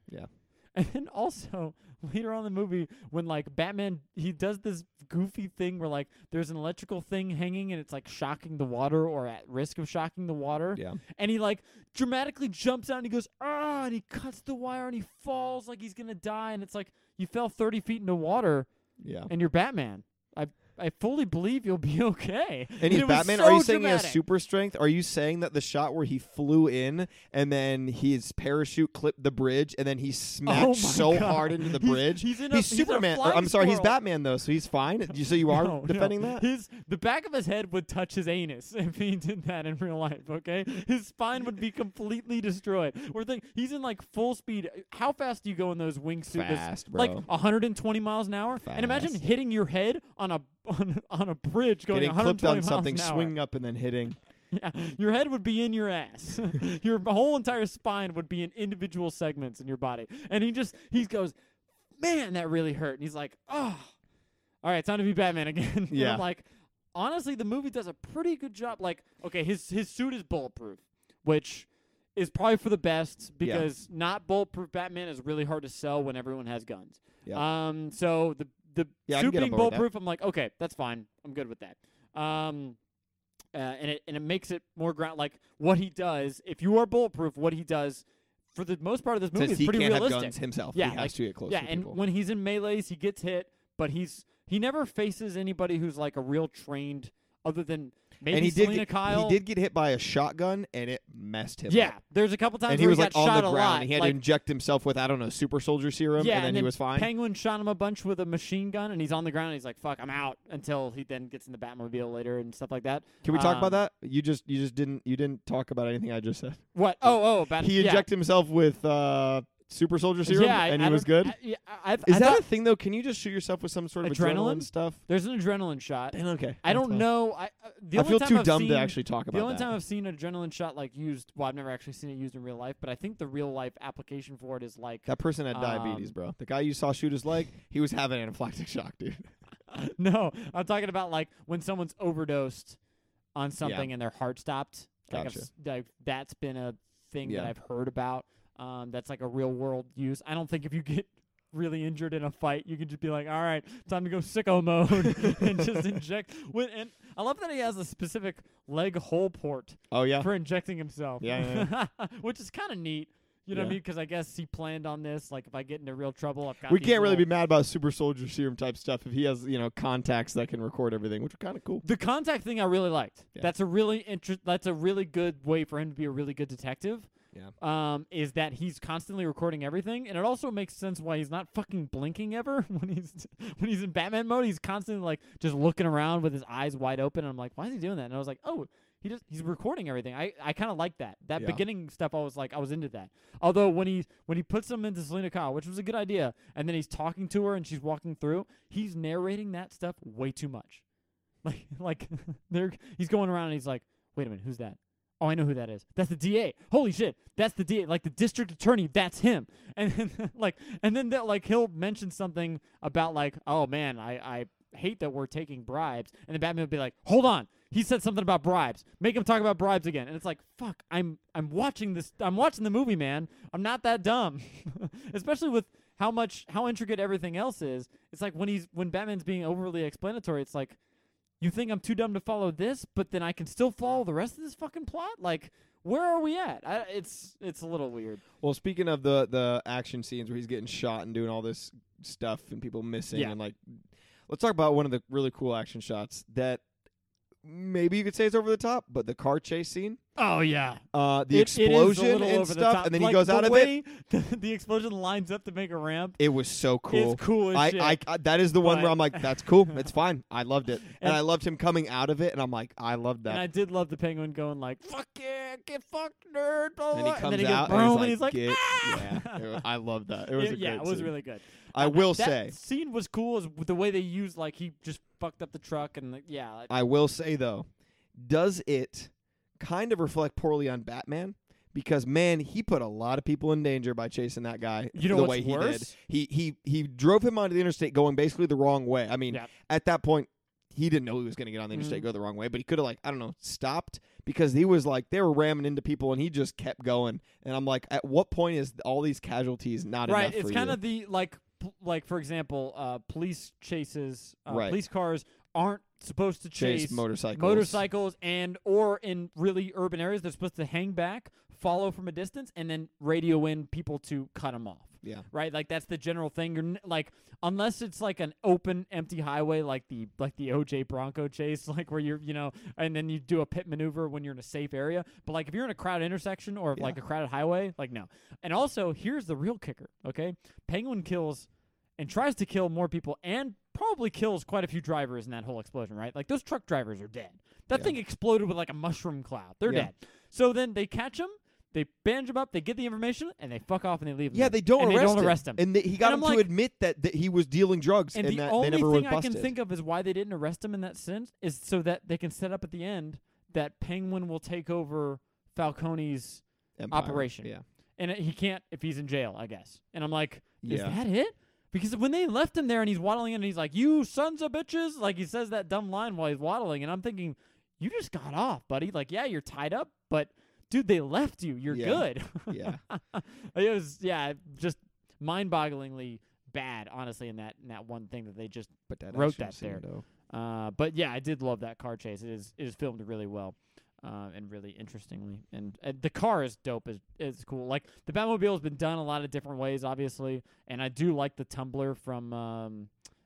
Yeah. And then also later on in the movie, when like Batman, he does this goofy thing where like there's an electrical thing hanging and it's like shocking the water or at risk of shocking the water. Yeah. And he like dramatically jumps out and he goes, ah, and he cuts the wire and he falls like he's gonna die. And it's like you fell thirty feet into water Yeah. and you're Batman. I I fully believe you'll be okay. And he's it was Batman. so Are you saying dramatic. he has super strength? Are you saying that the shot where he flew in and then his parachute clipped the bridge and then he smacked Oh my so God. hard into the He's- bridge? He's, in a, He's he's in a Superman. or, flying I'm sorry, he's squirrel. Batman though, so he's fine. You- So you are No, defending no. that? His the back of his head would touch his anus if he did that in real life. Okay, his spine would be completely destroyed. We're thinking he's in like full speed. How fast do you go in those wingsuits? Fast, bro. Like one hundred twenty miles an hour. And imagine Fast. hitting your head on a on, on a bridge going Getting one hundred clipped twenty on miles something, an hour. swinging up and then hitting. Yeah, your head would be in your ass. Your whole entire spine would be in individual segments in your body. And he just he goes, man, that really hurt. And he's like, oh, all right, time to be Batman again. And Yeah. I'm like, honestly, the movie does a pretty good job. Like, okay, his his suit is bulletproof, which is probably for the best because not bulletproof Batman is really hard to sell when everyone has guns. Yeah. Um, so the the Yeah, I can suit get on being board with that. bulletproof, I'm like, okay, that's fine. I'm good with that. Um, uh, and it and it makes it more ground like what he does. If you are bulletproof, what he does for the most part of this movie Since is he pretty can't realistic. have guns himself, Yeah, he has like- to get close yeah, to and people. when he's in melees, he gets hit, but he's he never faces anybody who's like a real trained, other than maybe and he did Selena get, Kyle. he did get hit by a shotgun and it messed him yeah, up. there's a couple times And where he was he like got on shot the a ground lot. and he had like, to inject himself with I don't know super soldier serum yeah, and then he was fine. Penguin shot him a bunch with a machine gun, and he's on the ground. and He's like, "Fuck, I'm out." Until he then gets in the Batmobile later and stuff like that. Can we talk Um, about that? You just you just didn't you didn't talk about anything I just said. What? Oh, oh, about He yeah. injected himself with uh, super soldier serum yeah, and I, he I was don't- good. I, yeah, I, I, Is I that thought a thing though? Can you just shoot yourself with some sort of adrenaline, Adrenaline? stuff? there's an adrenaline shot. Then okay. I that's don't fine. know. I uh, the I only feel time too I've dumb seen, to actually talk about The only that. time I've seen an adrenaline shot like used, well, I've never actually seen it used in real life, but I think the real life application for it is like That person had diabetes, Um, bro. The guy you saw shoot his leg, he was having anaphylactic shock, dude. no, I'm talking about like when someone's overdosed on something and their heart stopped. Like, I've Gotcha. s- like that's been a thing Yeah. that I've heard about. Um, that's like a real world use. I don't think if you get really injured in a fight, you can just be like, all right, time to go sicko mode and just inject. With, and I love that he has a specific leg hole port Oh yeah. for injecting himself. Yeah, which is kind of neat. You know what I Yeah. mean? Because I guess he planned on this. Like, if I get into real trouble, I've got. We these can't really be little- mad about super soldier serum type stuff if he has, you know, contacts that can record everything, which are kind of cool. The contact thing I really liked. Yeah. That's a really interest. That's a really good way for him to be a really good detective. Yeah. Um, is that he's constantly recording everything, and it also makes sense why he's not fucking blinking ever when he's when he's in Batman mode. He's constantly like just looking around with his eyes wide open. And I'm like, why is he doing that? And I was like, oh, he just he's recording everything. I, I kind of like that. That Yeah. beginning stuff, I was like, I was into that. Although when he when he puts them into Selena Kyle, which was a good idea, and then he's talking to her and she's walking through, he's narrating that stuff way too much. Like like they're he's going around and he's like, wait a minute, who's that? Oh, I know who that is. That's the D A. Holy shit, that's the D A. Like the district attorney, that's him. And then like and then that like he'll mention something about like, oh man, I I hate that we're taking bribes, and the Batman would be like, hold on. He said something about bribes. Make him talk about bribes again. And it's like, fuck, I'm I'm watching this I'm watching the movie, man. I'm not that dumb. Especially with how much how intricate everything else is. It's like when he's when Batman's being overly explanatory, it's like, you think I'm too dumb to follow this, but then I can still follow the rest of this fucking plot? Like, where are we at? I, it's it's a little weird. Well, speaking of the the action scenes where he's getting shot and doing all this stuff and people missing Yeah. and like, let's talk about one of the really cool action shots that maybe you could say is over the top, but the car chase scene, Oh yeah, uh, the It- it is a explosion little and over the stuff, top. and then he Like, goes the out of it. way The, the explosion lines up to make a ramp. It was so cool. It's cool as I, shit. I, I, that is the one But- where I'm like, that's cool. It's fine. I loved it, and, And- I loved him coming out of it, and I'm like, I loved that. and I did love the Penguin going like, "Fuck yeah, get fucked, nerd." Blah, And blah, he blah. comes and then he out, goes, and boom, he's like, and he's like, "Get-" ah! yeah, it was- I loved that. It was a great yeah, it was scene. really good. I Uh, will that say, scene was cool as with the way they used like he just fucked up the truck and like, yeah, like, I will say though, does it kind of reflect poorly on Batman? Because man, he put a lot of people in danger by chasing that guy You know the what's way he did. worse? He he he drove him onto the interstate going basically the wrong way. I mean, Yeah. at that point, he didn't know he was going to get on the interstate, Mhm. go the wrong way, but he could have, like, I don't know, stopped because he was like, they were ramming into people and he just kept going. And I'm like, at what point is all these casualties not right. enough It's for kind you? of the like, p- like for example, uh, police chases, uh, Right. police cars aren't supposed to Chase chase motorcycles. motorcycles, and or in really urban areas, they're supposed to hang back, follow from a distance, and then radio in people to cut them off. Yeah. Right, like that's the general thing. You're n- like, unless it's like an open, empty highway, like the like the O J Bronco chase, like where you're, you know, and then you do a pit maneuver when you're in a safe area. But like if you're in a crowded intersection or Yeah. like a crowded highway, like no. And also, here's the real kicker. Okay, Penguin kills and tries to kill more people, and probably kills quite a few drivers in that whole explosion. Right, like those truck drivers are dead. That Yeah. thing exploded with like a mushroom cloud. They're Yeah. dead. So then they catch him. They bandage him up, they get the information, and they fuck off and they leave him. Yeah, there. they don't and arrest they don't him. arrest him. And they, he got And him I'm to like- admit that, that he was dealing drugs And, and, the that only they never was thing I busted. can think of is why they didn't arrest him in that sense is so that they can set up at the end that Penguin will take over Falcone's Empire. operation. Yeah. and it, he can't if he's in jail, I guess. And I'm like, is Yeah. that it? Because when they left him there and he's waddling in and he's like, you sons of bitches, like he says that dumb line while he's waddling, and I'm thinking, you just got off, buddy. Like, yeah, you're tied up, but dude, they left you. You're Yeah. good. Yeah. It was, yeah, just mind-bogglingly bad, honestly, in that in that one thing that they just But that wrote action that scene, there. though. Uh, but yeah, I did love that car chase. It is it is filmed really well, uh, and really interestingly. And uh, the car is dope. is is cool. Like the Batmobile has been done a lot of different ways, obviously. And I do like the tumbler from um,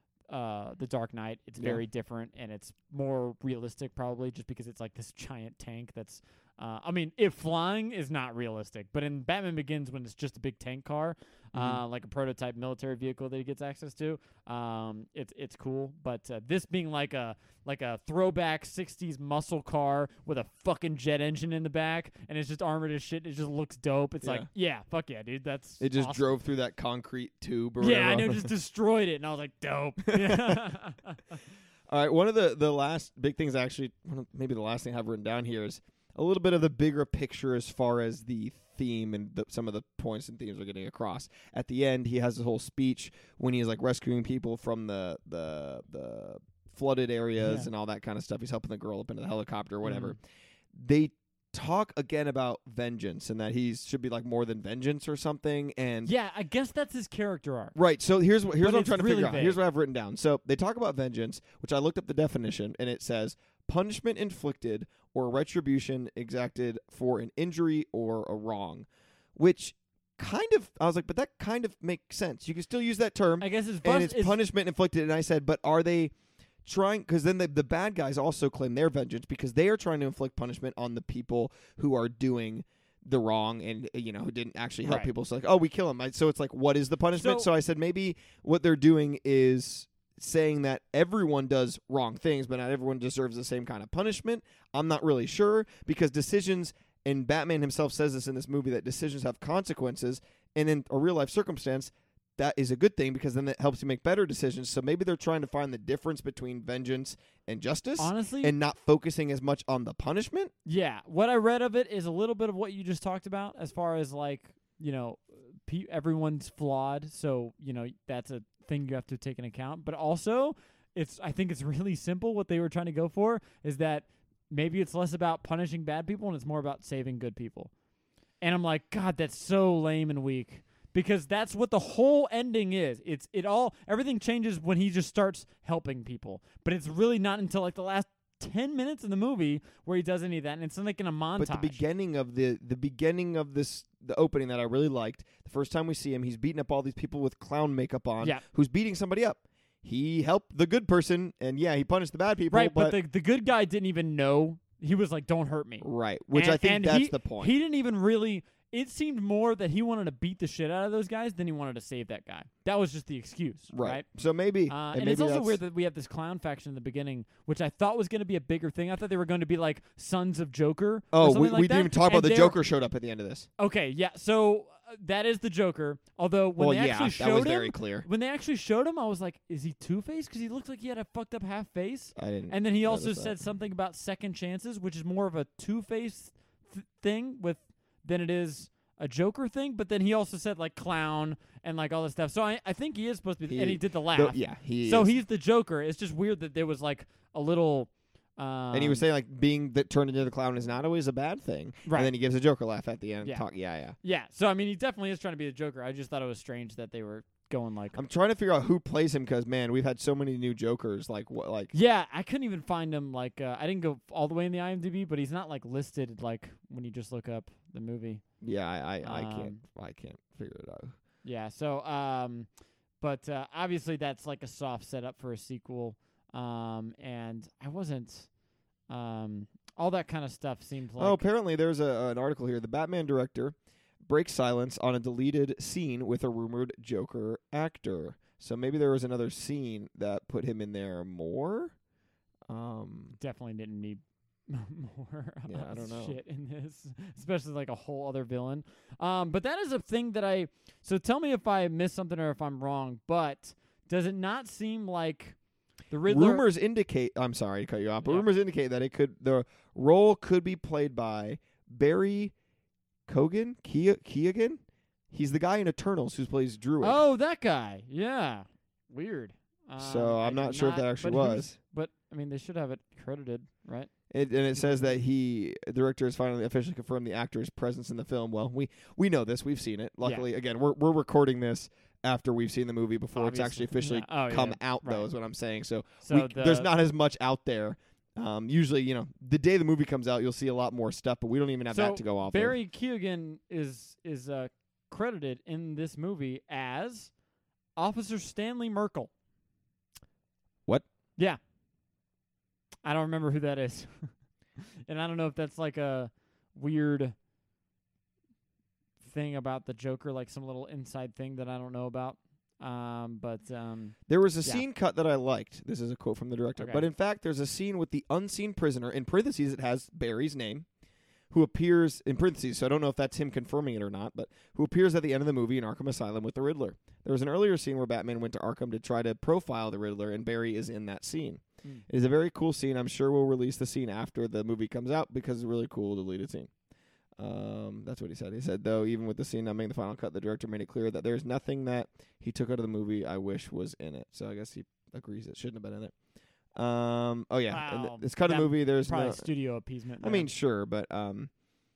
uh, the Dark Knight. It's Yeah. very different and it's more realistic, probably, just because it's like this giant tank. That's, uh, I mean, if flying is not realistic, but in Batman Begins, when it's just a big tank car, Mhm. uh, like a prototype military vehicle that he gets access to. Um, it's it's cool, but uh, this being like a like a throwback sixties muscle car with a fucking jet engine in the back, and it's just armored as shit. It just looks dope. It's like, Yeah. yeah, fuck yeah, dude. That's It just awesome. drove through that concrete tube or Yeah, whatever. I know, just destroyed it, and I was like, dope. Yeah. All right, one of the, the last big things, actually, one of, maybe the last thing I have written down here is a little bit of the bigger picture as far as the theme and the, some of the points and themes we're getting across. At the end, he has this whole speech when he's like rescuing people from the the the flooded areas Yeah. and all that kind of stuff. He's helping the girl up into the helicopter or whatever. Mhm. They talk again about vengeance and that he should be like more than vengeance or something. And Yeah, I guess that's his character arc. right. So here's what here's But what I'm it's trying to really figure out. Here's vague. what I've written down. So they talk about vengeance, which I looked up the definition, and it says punishment inflicted or retribution exacted for an injury or a wrong, which kind of I was like, but that kind of makes sense. You can still use that term, I guess it's and bust- it's punishment inflicted. And I said, but are they trying? Because then the the bad guys also claim their vengeance because they are trying to inflict punishment on the people who are doing the wrong and uh, you know who didn't actually help Right. people. So like, oh, we kill them. So it's like, what is the punishment? So- So I said maybe what they're doing is saying that everyone does wrong things, but not everyone deserves the same kind of punishment. I'm not really sure because decisions, and Batman himself says this in this movie, that decisions have consequences, and in a real life circumstance, that is a good thing because then it helps you make better decisions. So maybe they're trying to find the difference between vengeance and justice Honestly, and not focusing as much on the punishment. yeah, what I read of it is a little bit of what you just talked about, as far as like, you know, pe- everyone's flawed, so you know that's a thing you have to take into account. But also, it's I think it's really simple. What they were trying to go for is that maybe it's less about punishing bad people and it's more about saving good people. And I'm like, God, that's so lame and weak. Because that's what the whole ending is. It's it all everything changes when he just starts helping people. But it's really not until like the last ten minutes in the movie where he does any of that, and it's like in a montage. But the beginning of the the beginning of this the opening that I really liked, the first time we see him, he's beating up all these people with clown makeup on. Yeah. Who's beating somebody up? He helped the good person, and yeah, he punished the bad people. right, but, but, the the good guy didn't even know. He was like, "Don't hurt me." right, which And- I think and that's he- the point. He didn't even really. It seemed more that he wanted to beat the shit out of those guys than he wanted to save that guy. That was just the excuse, right. right? So maybe, Uh, and, and maybe it's also that's- weird that we have this clown faction in the beginning, which I thought was going to be a bigger thing. I thought they were going to be like Sons of Joker. or Oh, we, something like we that. didn't even talk about And the they're- Joker showed up at the end of this. Okay, yeah. So uh, that is the Joker. Although when well, they yeah, actually that was showed very him, clear. when they actually showed him, I was like, "Is he Two Face?" Because he looked like he had a fucked up half face. I didn't. And then he also notice that. said something about second chances, which is more of a Two Face th- thing with than it is a Joker thing, but then he also said like clown and like all this stuff. So I, I think he is supposed to be, He- and he did the laugh. Though- yeah, he. so is. he's the Joker. It's just weird that there was like a little. Um, and he was saying like being that turned into the clown is not always a bad thing. Right. And then he gives a Joker laugh at the end. Yeah. Talk, yeah, yeah. yeah. So I mean, he definitely is trying to be the Joker. I just thought it was strange that they were going like. I'm trying to figure out who plays him because man, we've had so many new Jokers. Like what? Like Yeah, I couldn't even find him. Like, uh, I didn't go all the way in the IMDb, but he's not like listed like when you just look up the movie. yeah, I I, I can't Um, I can't figure it out. Yeah. So, um, but uh, obviously that's like a soft setup for a sequel. Um, and I wasn't. Um, all that kind of stuff seemed like. Oh, apparently there's a an article here. The Batman director breaks silence on a deleted scene with a rumored Joker actor. So maybe there was another scene that put him in there more. Um, Definitely didn't need more Yeah, I uh, don't know. shit in this, especially like a whole other villain. Um, but that is a thing that I. So tell me if I missed something or if I'm wrong. But does it not seem like the Riddler? rumors indicate. I'm sorry to cut you off, but Yeah. rumors indicate that it could the role could be played by Barry Keoghan. Ke- Keoghan. He's the guy in Eternals who plays Druid. Oh, that guy. Yeah. Weird. Um, so I I'm did not sure if that actually but who's- was. But I mean, they should have it credited, right? It, and it says that he, the director, has finally officially confirmed the actor's presence in the film. Well, we we know this. We've seen it. Luckily, again, we're we're recording this after we've seen the movie before it's actually Obviously. officially Yeah. Oh, come yeah. out. Though Right. is what I'm saying. So, So we, the, there's not as much out there. Um, usually, you know, the day the movie comes out, you'll see a lot more stuff, but we don't even have So that to go off. Barry Keoghan is is uh, credited in this movie as Officer Stanley Merkel. What? Yeah. I don't remember who that is. And I don't know if that's like a weird thing about the Joker, like some little inside thing that I don't know about. Um, but um, There was a Yeah. scene cut that I liked. This is a quote from the director. Okay. But in fact, there's a scene with the unseen prisoner. In parentheses, it has Barry's name, who appears in parentheses. So I don't know if that's him confirming it or not, but who appears at the end of the movie in Arkham Asylum with the Riddler. There was an earlier scene where Batman went to Arkham to try to profile the Riddler, and Barry is in that scene. Mm. It is a very cool scene. I'm sure we'll release the scene after the movie comes out because it's a really cool deleted scene. Um, that's what he said. He said, though, even with the scene not making the final cut, the director made it clear that there's nothing that he took out of the movie I wish was in it. So I guess he agrees it shouldn't have been in it. Um, oh yeah, and Wow. th- this kind of That movie. There's probably no. studio appeasement. I there. mean, sure, but um,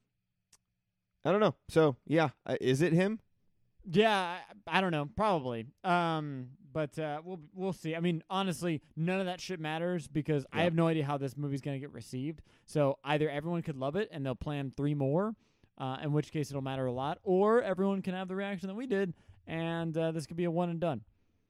I don't know. So yeah, uh, is it him? Yeah, I, I don't know, probably. Um, but uh, we'll we'll see. I mean, honestly, none of that shit matters because I Yeah. have no idea how this movie's gonna get received. So either everyone could love it and they'll plan three more, uh, in which case it'll matter a lot, or everyone can have the reaction that we did, and uh, this could be a one and done.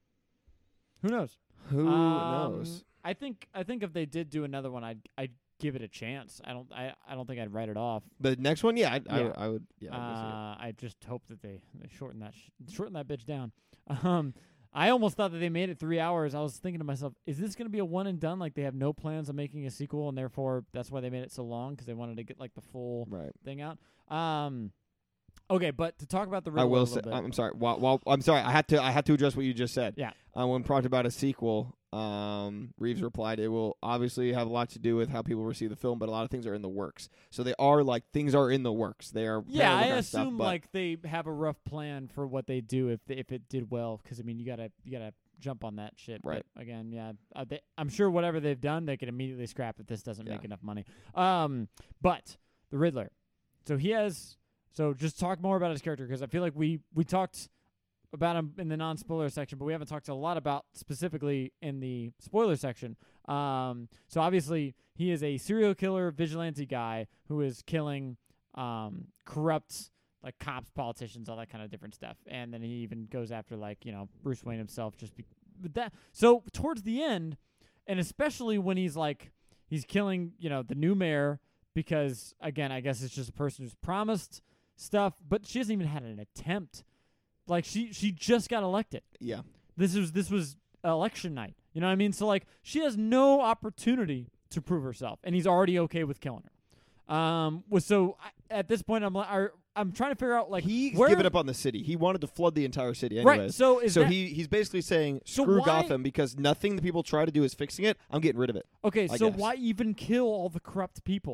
Who knows? Who Um, knows? I think I think if they did do another one, I'd I'd give it a chance. I don't I, I don't think I'd write it off. The next one, yeah, I, Yeah. I, I would. Yeah, I'd go see it. Uh, I just hope that they, they shorten that sh- shorten that bitch down. Um, I almost thought that they made it three hours. I was thinking to myself, is this going to be a one and done? Like they have no plans on making a sequel, and therefore that's why they made it so long because they wanted to get like the full Right. thing out. Um, okay, but to talk about the I Riddler will a say. little bit. I'm sorry. While, while I'm sorry, I had to. I had to address what you just said. Yeah. Uh, when prompted about a sequel, um, Reeves replied, "It will obviously have a lot to do with how people receive the film, but a lot of things are in the works. So they are like things are in the works. They are. Yeah, planning I on stuff, assume but like they have a rough plan for what they do if they, if it did well. Because I mean, you gotta you gotta jump on that shit. Right. But again, yeah, uh, they, I'm sure whatever they've done, they can immediately scrap if this doesn't Yeah. make enough money. Um, but the Riddler, so he has. So just talk more about his character because I feel like we we talked about him in the non-spoiler section, but we haven't talked a lot about specifically in the spoiler section. Um, so obviously he is a serial killer vigilante guy who is killing um, corrupt like cops, politicians, all that kind of different stuff. And then he even goes after like, you know, Bruce Wayne himself just be- but that. So towards the end, and especially when he's like he's killing, you know, the new mayor because again, I guess it's just a person who's promised stuff, but she hasn't even had an attempt. Like she she just got elected. yeah, This was this was election night. You know what I mean? So like she has no opportunity to prove herself, and he's already okay with killing her. Um, was so I, at this point I'm like I, I'm trying to figure out like he's where, given up on the city. He wanted to flood the entire city, anyways. right. So is so that, he he's basically saying So screw why- Gotham because nothing the people try to do is fixing it. I'm getting rid of it. okay? I So guess. why even kill all the corrupt people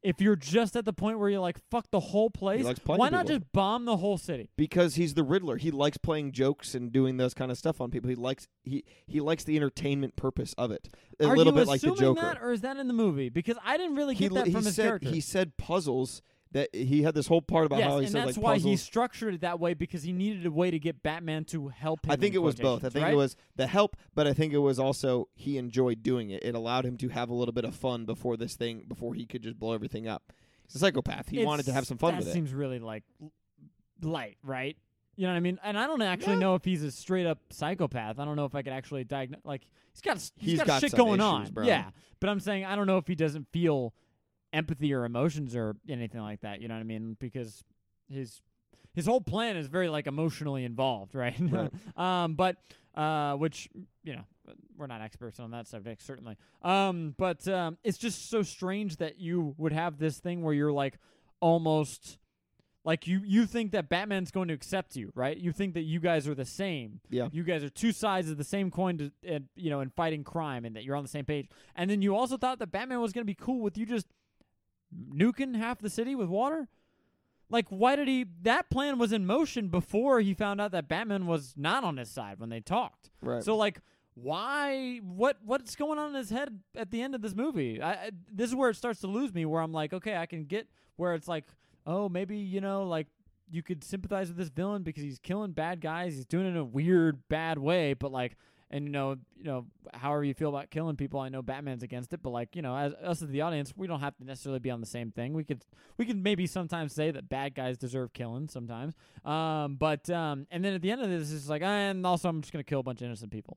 if you're just at the point where you're like, fuck the whole place, likes playing why not people. just bomb the whole city? Because he's the Riddler. He likes playing jokes and doing those kind of stuff on people. He likes he he likes the entertainment purpose of it. A Are little you bit like the assuming Joker. that, or is that in the movie? Because I didn't really he get that he from his said character. he said puzzles that he had this whole part about yes, how he and said that's like why puzzles. he structured it that way, because he needed a way to get Batman to help him. I think in it was both. I quotations, think right? it was the help, but I think it was also he enjoyed doing it. It allowed him to have a little bit of fun before this thing, before he could just blow everything up. He's a psychopath. He It's- wanted to have some fun that with it. seems really like l- light, right? You know what I mean? And I don't actually Yeah. know if he's a straight up psychopath. I don't know if I could actually diagnose. Like he's got s- he's He's got, got shit some going issues, on. bro. Yeah, but I'm saying I don't know if he doesn't feel empathy or emotions or anything like that. You know what I mean? Because his his whole plan is very like emotionally involved, right? Right. um, but uh, which you know we're not experts on that subject, certainly. Um, but um, it's just so strange that you would have this thing where you're like almost. Like, you, you think that Batman's going to accept you, right? You think that you guys are the same. Yeah. You guys are two sides of the same coin, to, and, you know, in fighting crime, and that you're on the same page. And then you also thought that Batman was going to be cool with you just nuking half the city with water? Like, why did he... That plan was in motion before he found out that Batman was not on his side when they talked. Right. So, like, why... What What's going on in his head at the end of this movie? I, I This is where it starts to lose me, where I'm like, okay, I can get where it's like... Oh, maybe, you know, like, you could sympathize with this villain because he's killing bad guys. He's doing it in a weird, bad way. But, like, and, you know, you know, however you feel about killing people, I know Batman's against it. But, like, you know, as us as the audience, we don't have to necessarily be on the same thing. We could we could maybe sometimes say that bad guys deserve killing sometimes. Um, but, um, and then at the end of this, it's like, and also I'm just going to kill a bunch of innocent people.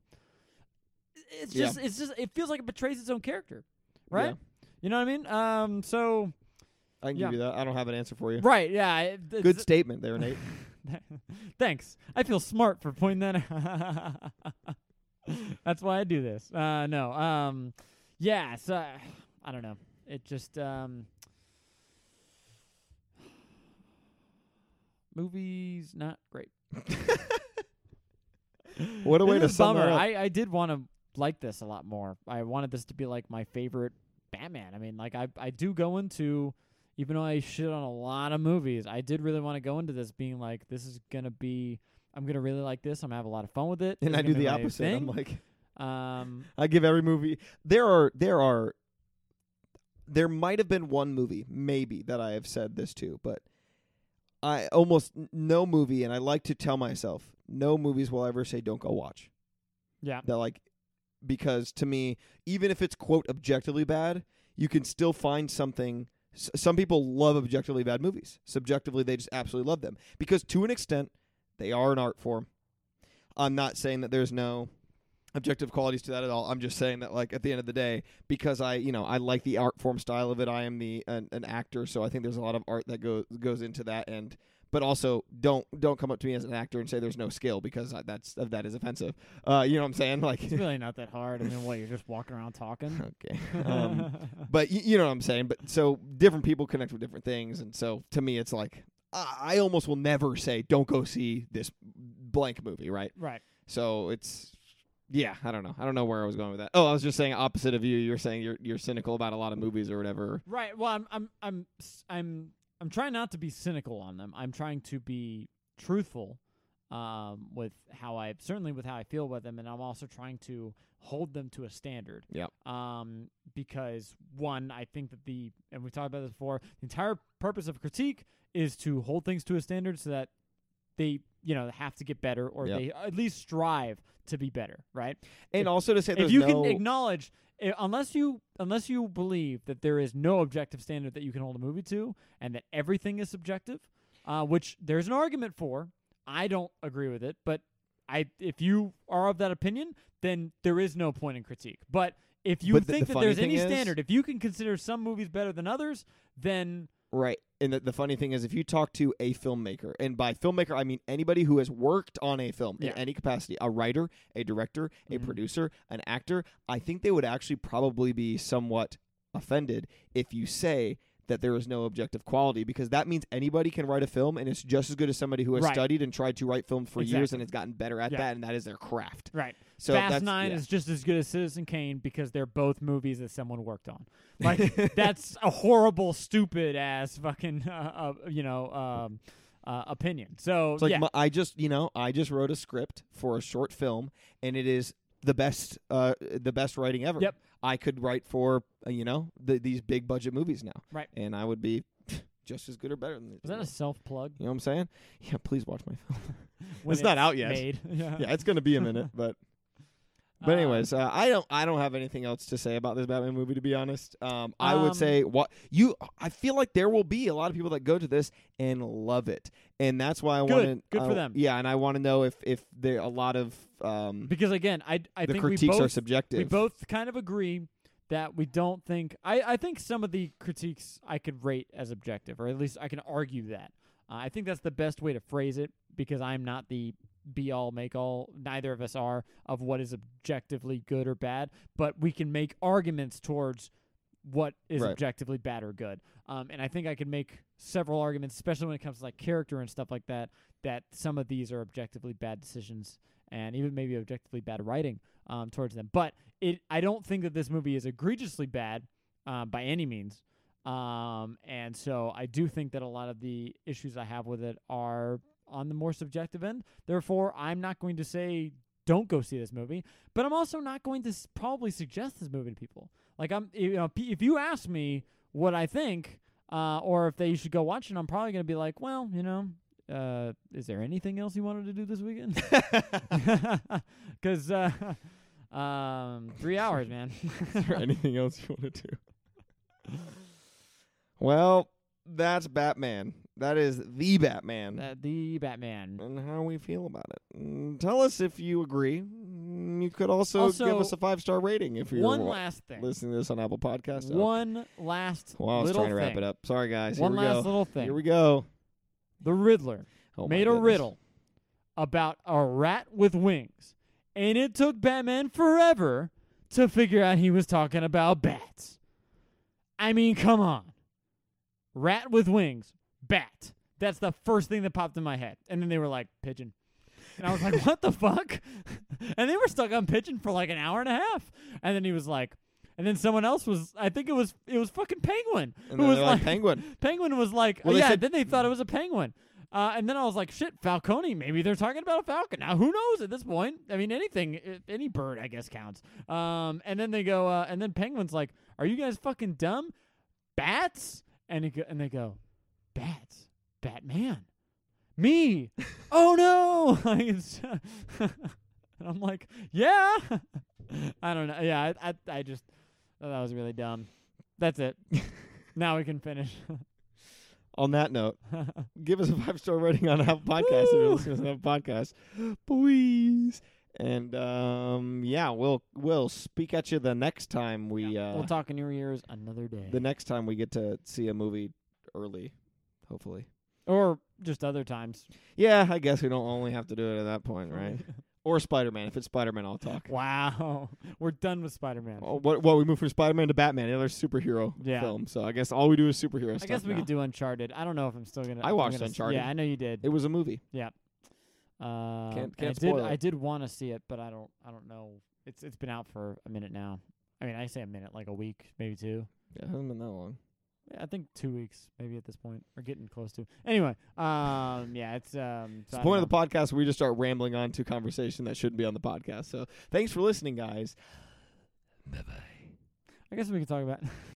It's Yeah. just, it's just, it feels like it betrays its own character. Right? Yeah. You know what I mean? Um, so... I can Yeah. give you that. I don't have an answer for you. Right, yeah. it- Good it's- statement there, Nate. Thanks. I feel smart for pointing that out. That's why I do this. Uh, no. Um, yeah, so I don't know. It just um, movies not great. What a way It to is a sum that bummer. up. I, I did want to like this a lot more. I wanted this to be like my favorite Batman. I mean, like I I do go into, even though I shit on a lot of movies, I did really want to go into this being like, this is gonna be, I'm gonna really like this. I'm gonna have a lot of fun with it. And It's I do gonna be the my opposite. thing. I'm like, um, I give every movie. There are there are there might have been one movie maybe that I have said this to, but I almost n- no movie, and I like to tell myself no movies will I ever say don't go watch. yeah, That like because to me, even if it's quote objectively bad, you can still find something. S- some people love objectively bad movies. Subjectively, they just absolutely love them because to an extent, they are an art form. I'm not saying that there's no objective qualities to that at all. I'm just saying that, like, at the end of the day, because I, you know, I like the art form style of it. I am the an, an actor, so I think there's a lot of art that goes goes into that. And but also, don't don't come up to me as an actor and say there's no skill because I, that's that is offensive. Uh, you know what I'm saying? Like, it's really not that hard. I mean, what, you're just walking around talking? okay. Um, but y- you know what I'm saying. But so different people connect with different things, and so to me, it's like I, I almost will never say don't go see this blank movie, right? Right. So it's yeah, I don't know. I don't know where I was going with that. Oh, I was just saying opposite of you. You were saying you're you're cynical about a lot of movies or whatever. Right. Well, I'm I'm I'm s- I'm I'm trying not to be cynical on them. I'm trying to be truthful um, with how I certainly with how I feel about them, and I'm also trying to hold them to a standard. Yep. Um, because one, I think that the and we talked about this before. The entire purpose of critique is to hold things to a standard so that they you know have to get better or Yep. they at least strive to be better. Right. And If- also to say if there's you no can acknowledge I unless you unless you believe that there is no objective standard that you can hold a movie to and that everything is subjective, uh, which there's an argument for, I don't agree with it, but I if you are of that opinion, then there is no point in critique. But if you But the- think the that funny there's thing any is- standard, if you can consider some movies better than others, then right. And the, the funny thing is, if you talk to a filmmaker, and by filmmaker I mean anybody who has worked on a film Yeah. in any capacity, a writer, a director, a Mhm. producer, an actor, I think they would actually probably be somewhat offended if you say that there is no objective quality, because that means anybody can write a film and it's just as good as somebody who has Right. studied and tried to write film for years Exactly. and has gotten better at Yeah. that, and that is their craft. right. So Fast that's, Nine yeah. is just as good as Citizen Kane because they're both movies that someone worked on. Like that's a horrible, stupid ass fucking uh, uh, you know um, uh, opinion. So It's like yeah, my, I just, you know, I just wrote a script for a short film, and it is the best, uh, the best writing ever. Yep. I could write for, uh, you know, the, these big budget movies now, Right. And I would be just as good or better than. was that a self plug? You know what I'm saying? Yeah, please watch my film. When It's not out yet. Made. yeah. Yeah, it's gonna be a minute, but. But anyways, uh, I don't. I don't have anything else to say about this Batman movie. To be honest, um, I Um, would say what you. I feel like there will be a lot of people that go to this and love it, and that's why I Good. want to. Good for them. Yeah, and I want to know if if there a lot of um, Because again, I I the think we critiques both are subjective. we both kind of agree that we don't think I, I think some of the critiques I could rate as objective, or at least I can argue that. Uh, I think that's the best way to phrase it because I'm not the be all make all, neither of us are, of what is objectively good or bad, but we can make arguments towards what is Right. objectively bad or good. Um, and I think I can make several arguments, especially when it comes to like character and stuff like that, that some of these are objectively bad decisions and even maybe objectively bad writing um, towards them. But it, I don't think that this movie is egregiously bad uh, by any means. Um, and so I do think that a lot of the issues I have with it are on the more subjective end. Therefore, I'm not going to say don't go see this movie, but I'm also not going to s- probably suggest this movie to people. Like I'm, you know, p- if you ask me what I think, uh, or if they should go watch it, I'm probably going to be like, well, you know, uh, is there anything else you wanted to do this weekend? Because uh, um, three hours, man. Is there anything else you want to do? Well, that's Batman. That is the Batman. Uh, the Batman. And how we feel about it. Mm, tell us if you agree. Mm, You could also, Also, give us a five star rating if you're One wa- last thing. listening to this on Apple Podcasts. One last Well, I was little trying to wrap thing. it up. Sorry, guys. One Here we last go. little thing. Here we go. The Riddler Oh, my made a goodness. riddle about a rat with wings, and it took Batman forever to figure out he was talking about bats. I mean, come on. Rat with wings, bat. That's the first thing that popped in my head. And then they were like, pigeon. And I was like, what the fuck? And they were stuck on pigeon for like an hour and a half. And then he was like, and then someone else was, I think it was, it was fucking Penguin. And who then was they're like, Penguin. Penguin was like, Well, they yeah, said- then they thought it was a penguin. Uh, and then I was like, shit, Falcone, maybe they're talking about a falcon. Now, who knows at this point? I mean, anything, i- any bird, I guess, counts. Um, and then they go, uh, and then Penguin's like, are you guys fucking dumb? Bats? And, he go, and they go, bats? Batman? Me? Oh, no! Like, it's- and I'm like, yeah. I don't know. Yeah, I, I, I just thought that was really dumb. That's it. Now we can finish. On that note, give us a five star rating on Apple Podcasts if you're Woo! listening to Apple Podcasts, please. And um, yeah, we'll we'll speak at you the next time we Yeah, uh, we'll talk in your ears another day. the next time we get to see a movie early, hopefully. Or just other times. Yeah, I guess we don't only have to do it at that point, right? Or Spider-Man. If it's Spider-Man, I'll talk. Wow. We're done with Spider-Man. Oh, what? Well, we moved from Spider-Man to Batman, the other superhero Yeah. film. So I guess all we do is superhero I stuff. guess we now. could do Uncharted. I don't know if I'm still gonna. I if I'm watched gonna s- Uncharted. Yeah, I know you did. It was a movie. Yeah. Uh, Can't- and can't I did. spoil it. I did want to see it, but I don't. I don't know. It's it's been out for a minute now. I mean, I say a minute, like a week, maybe two. Yeah, it hasn't been that long. Yeah, I think two weeks, maybe at this point, or getting close to. Anyway, um, yeah, it's um. It's the point of the podcast where we just start rambling on to conversation that shouldn't be on the podcast. So thanks for listening, guys. Bye bye. I guess we could talk about.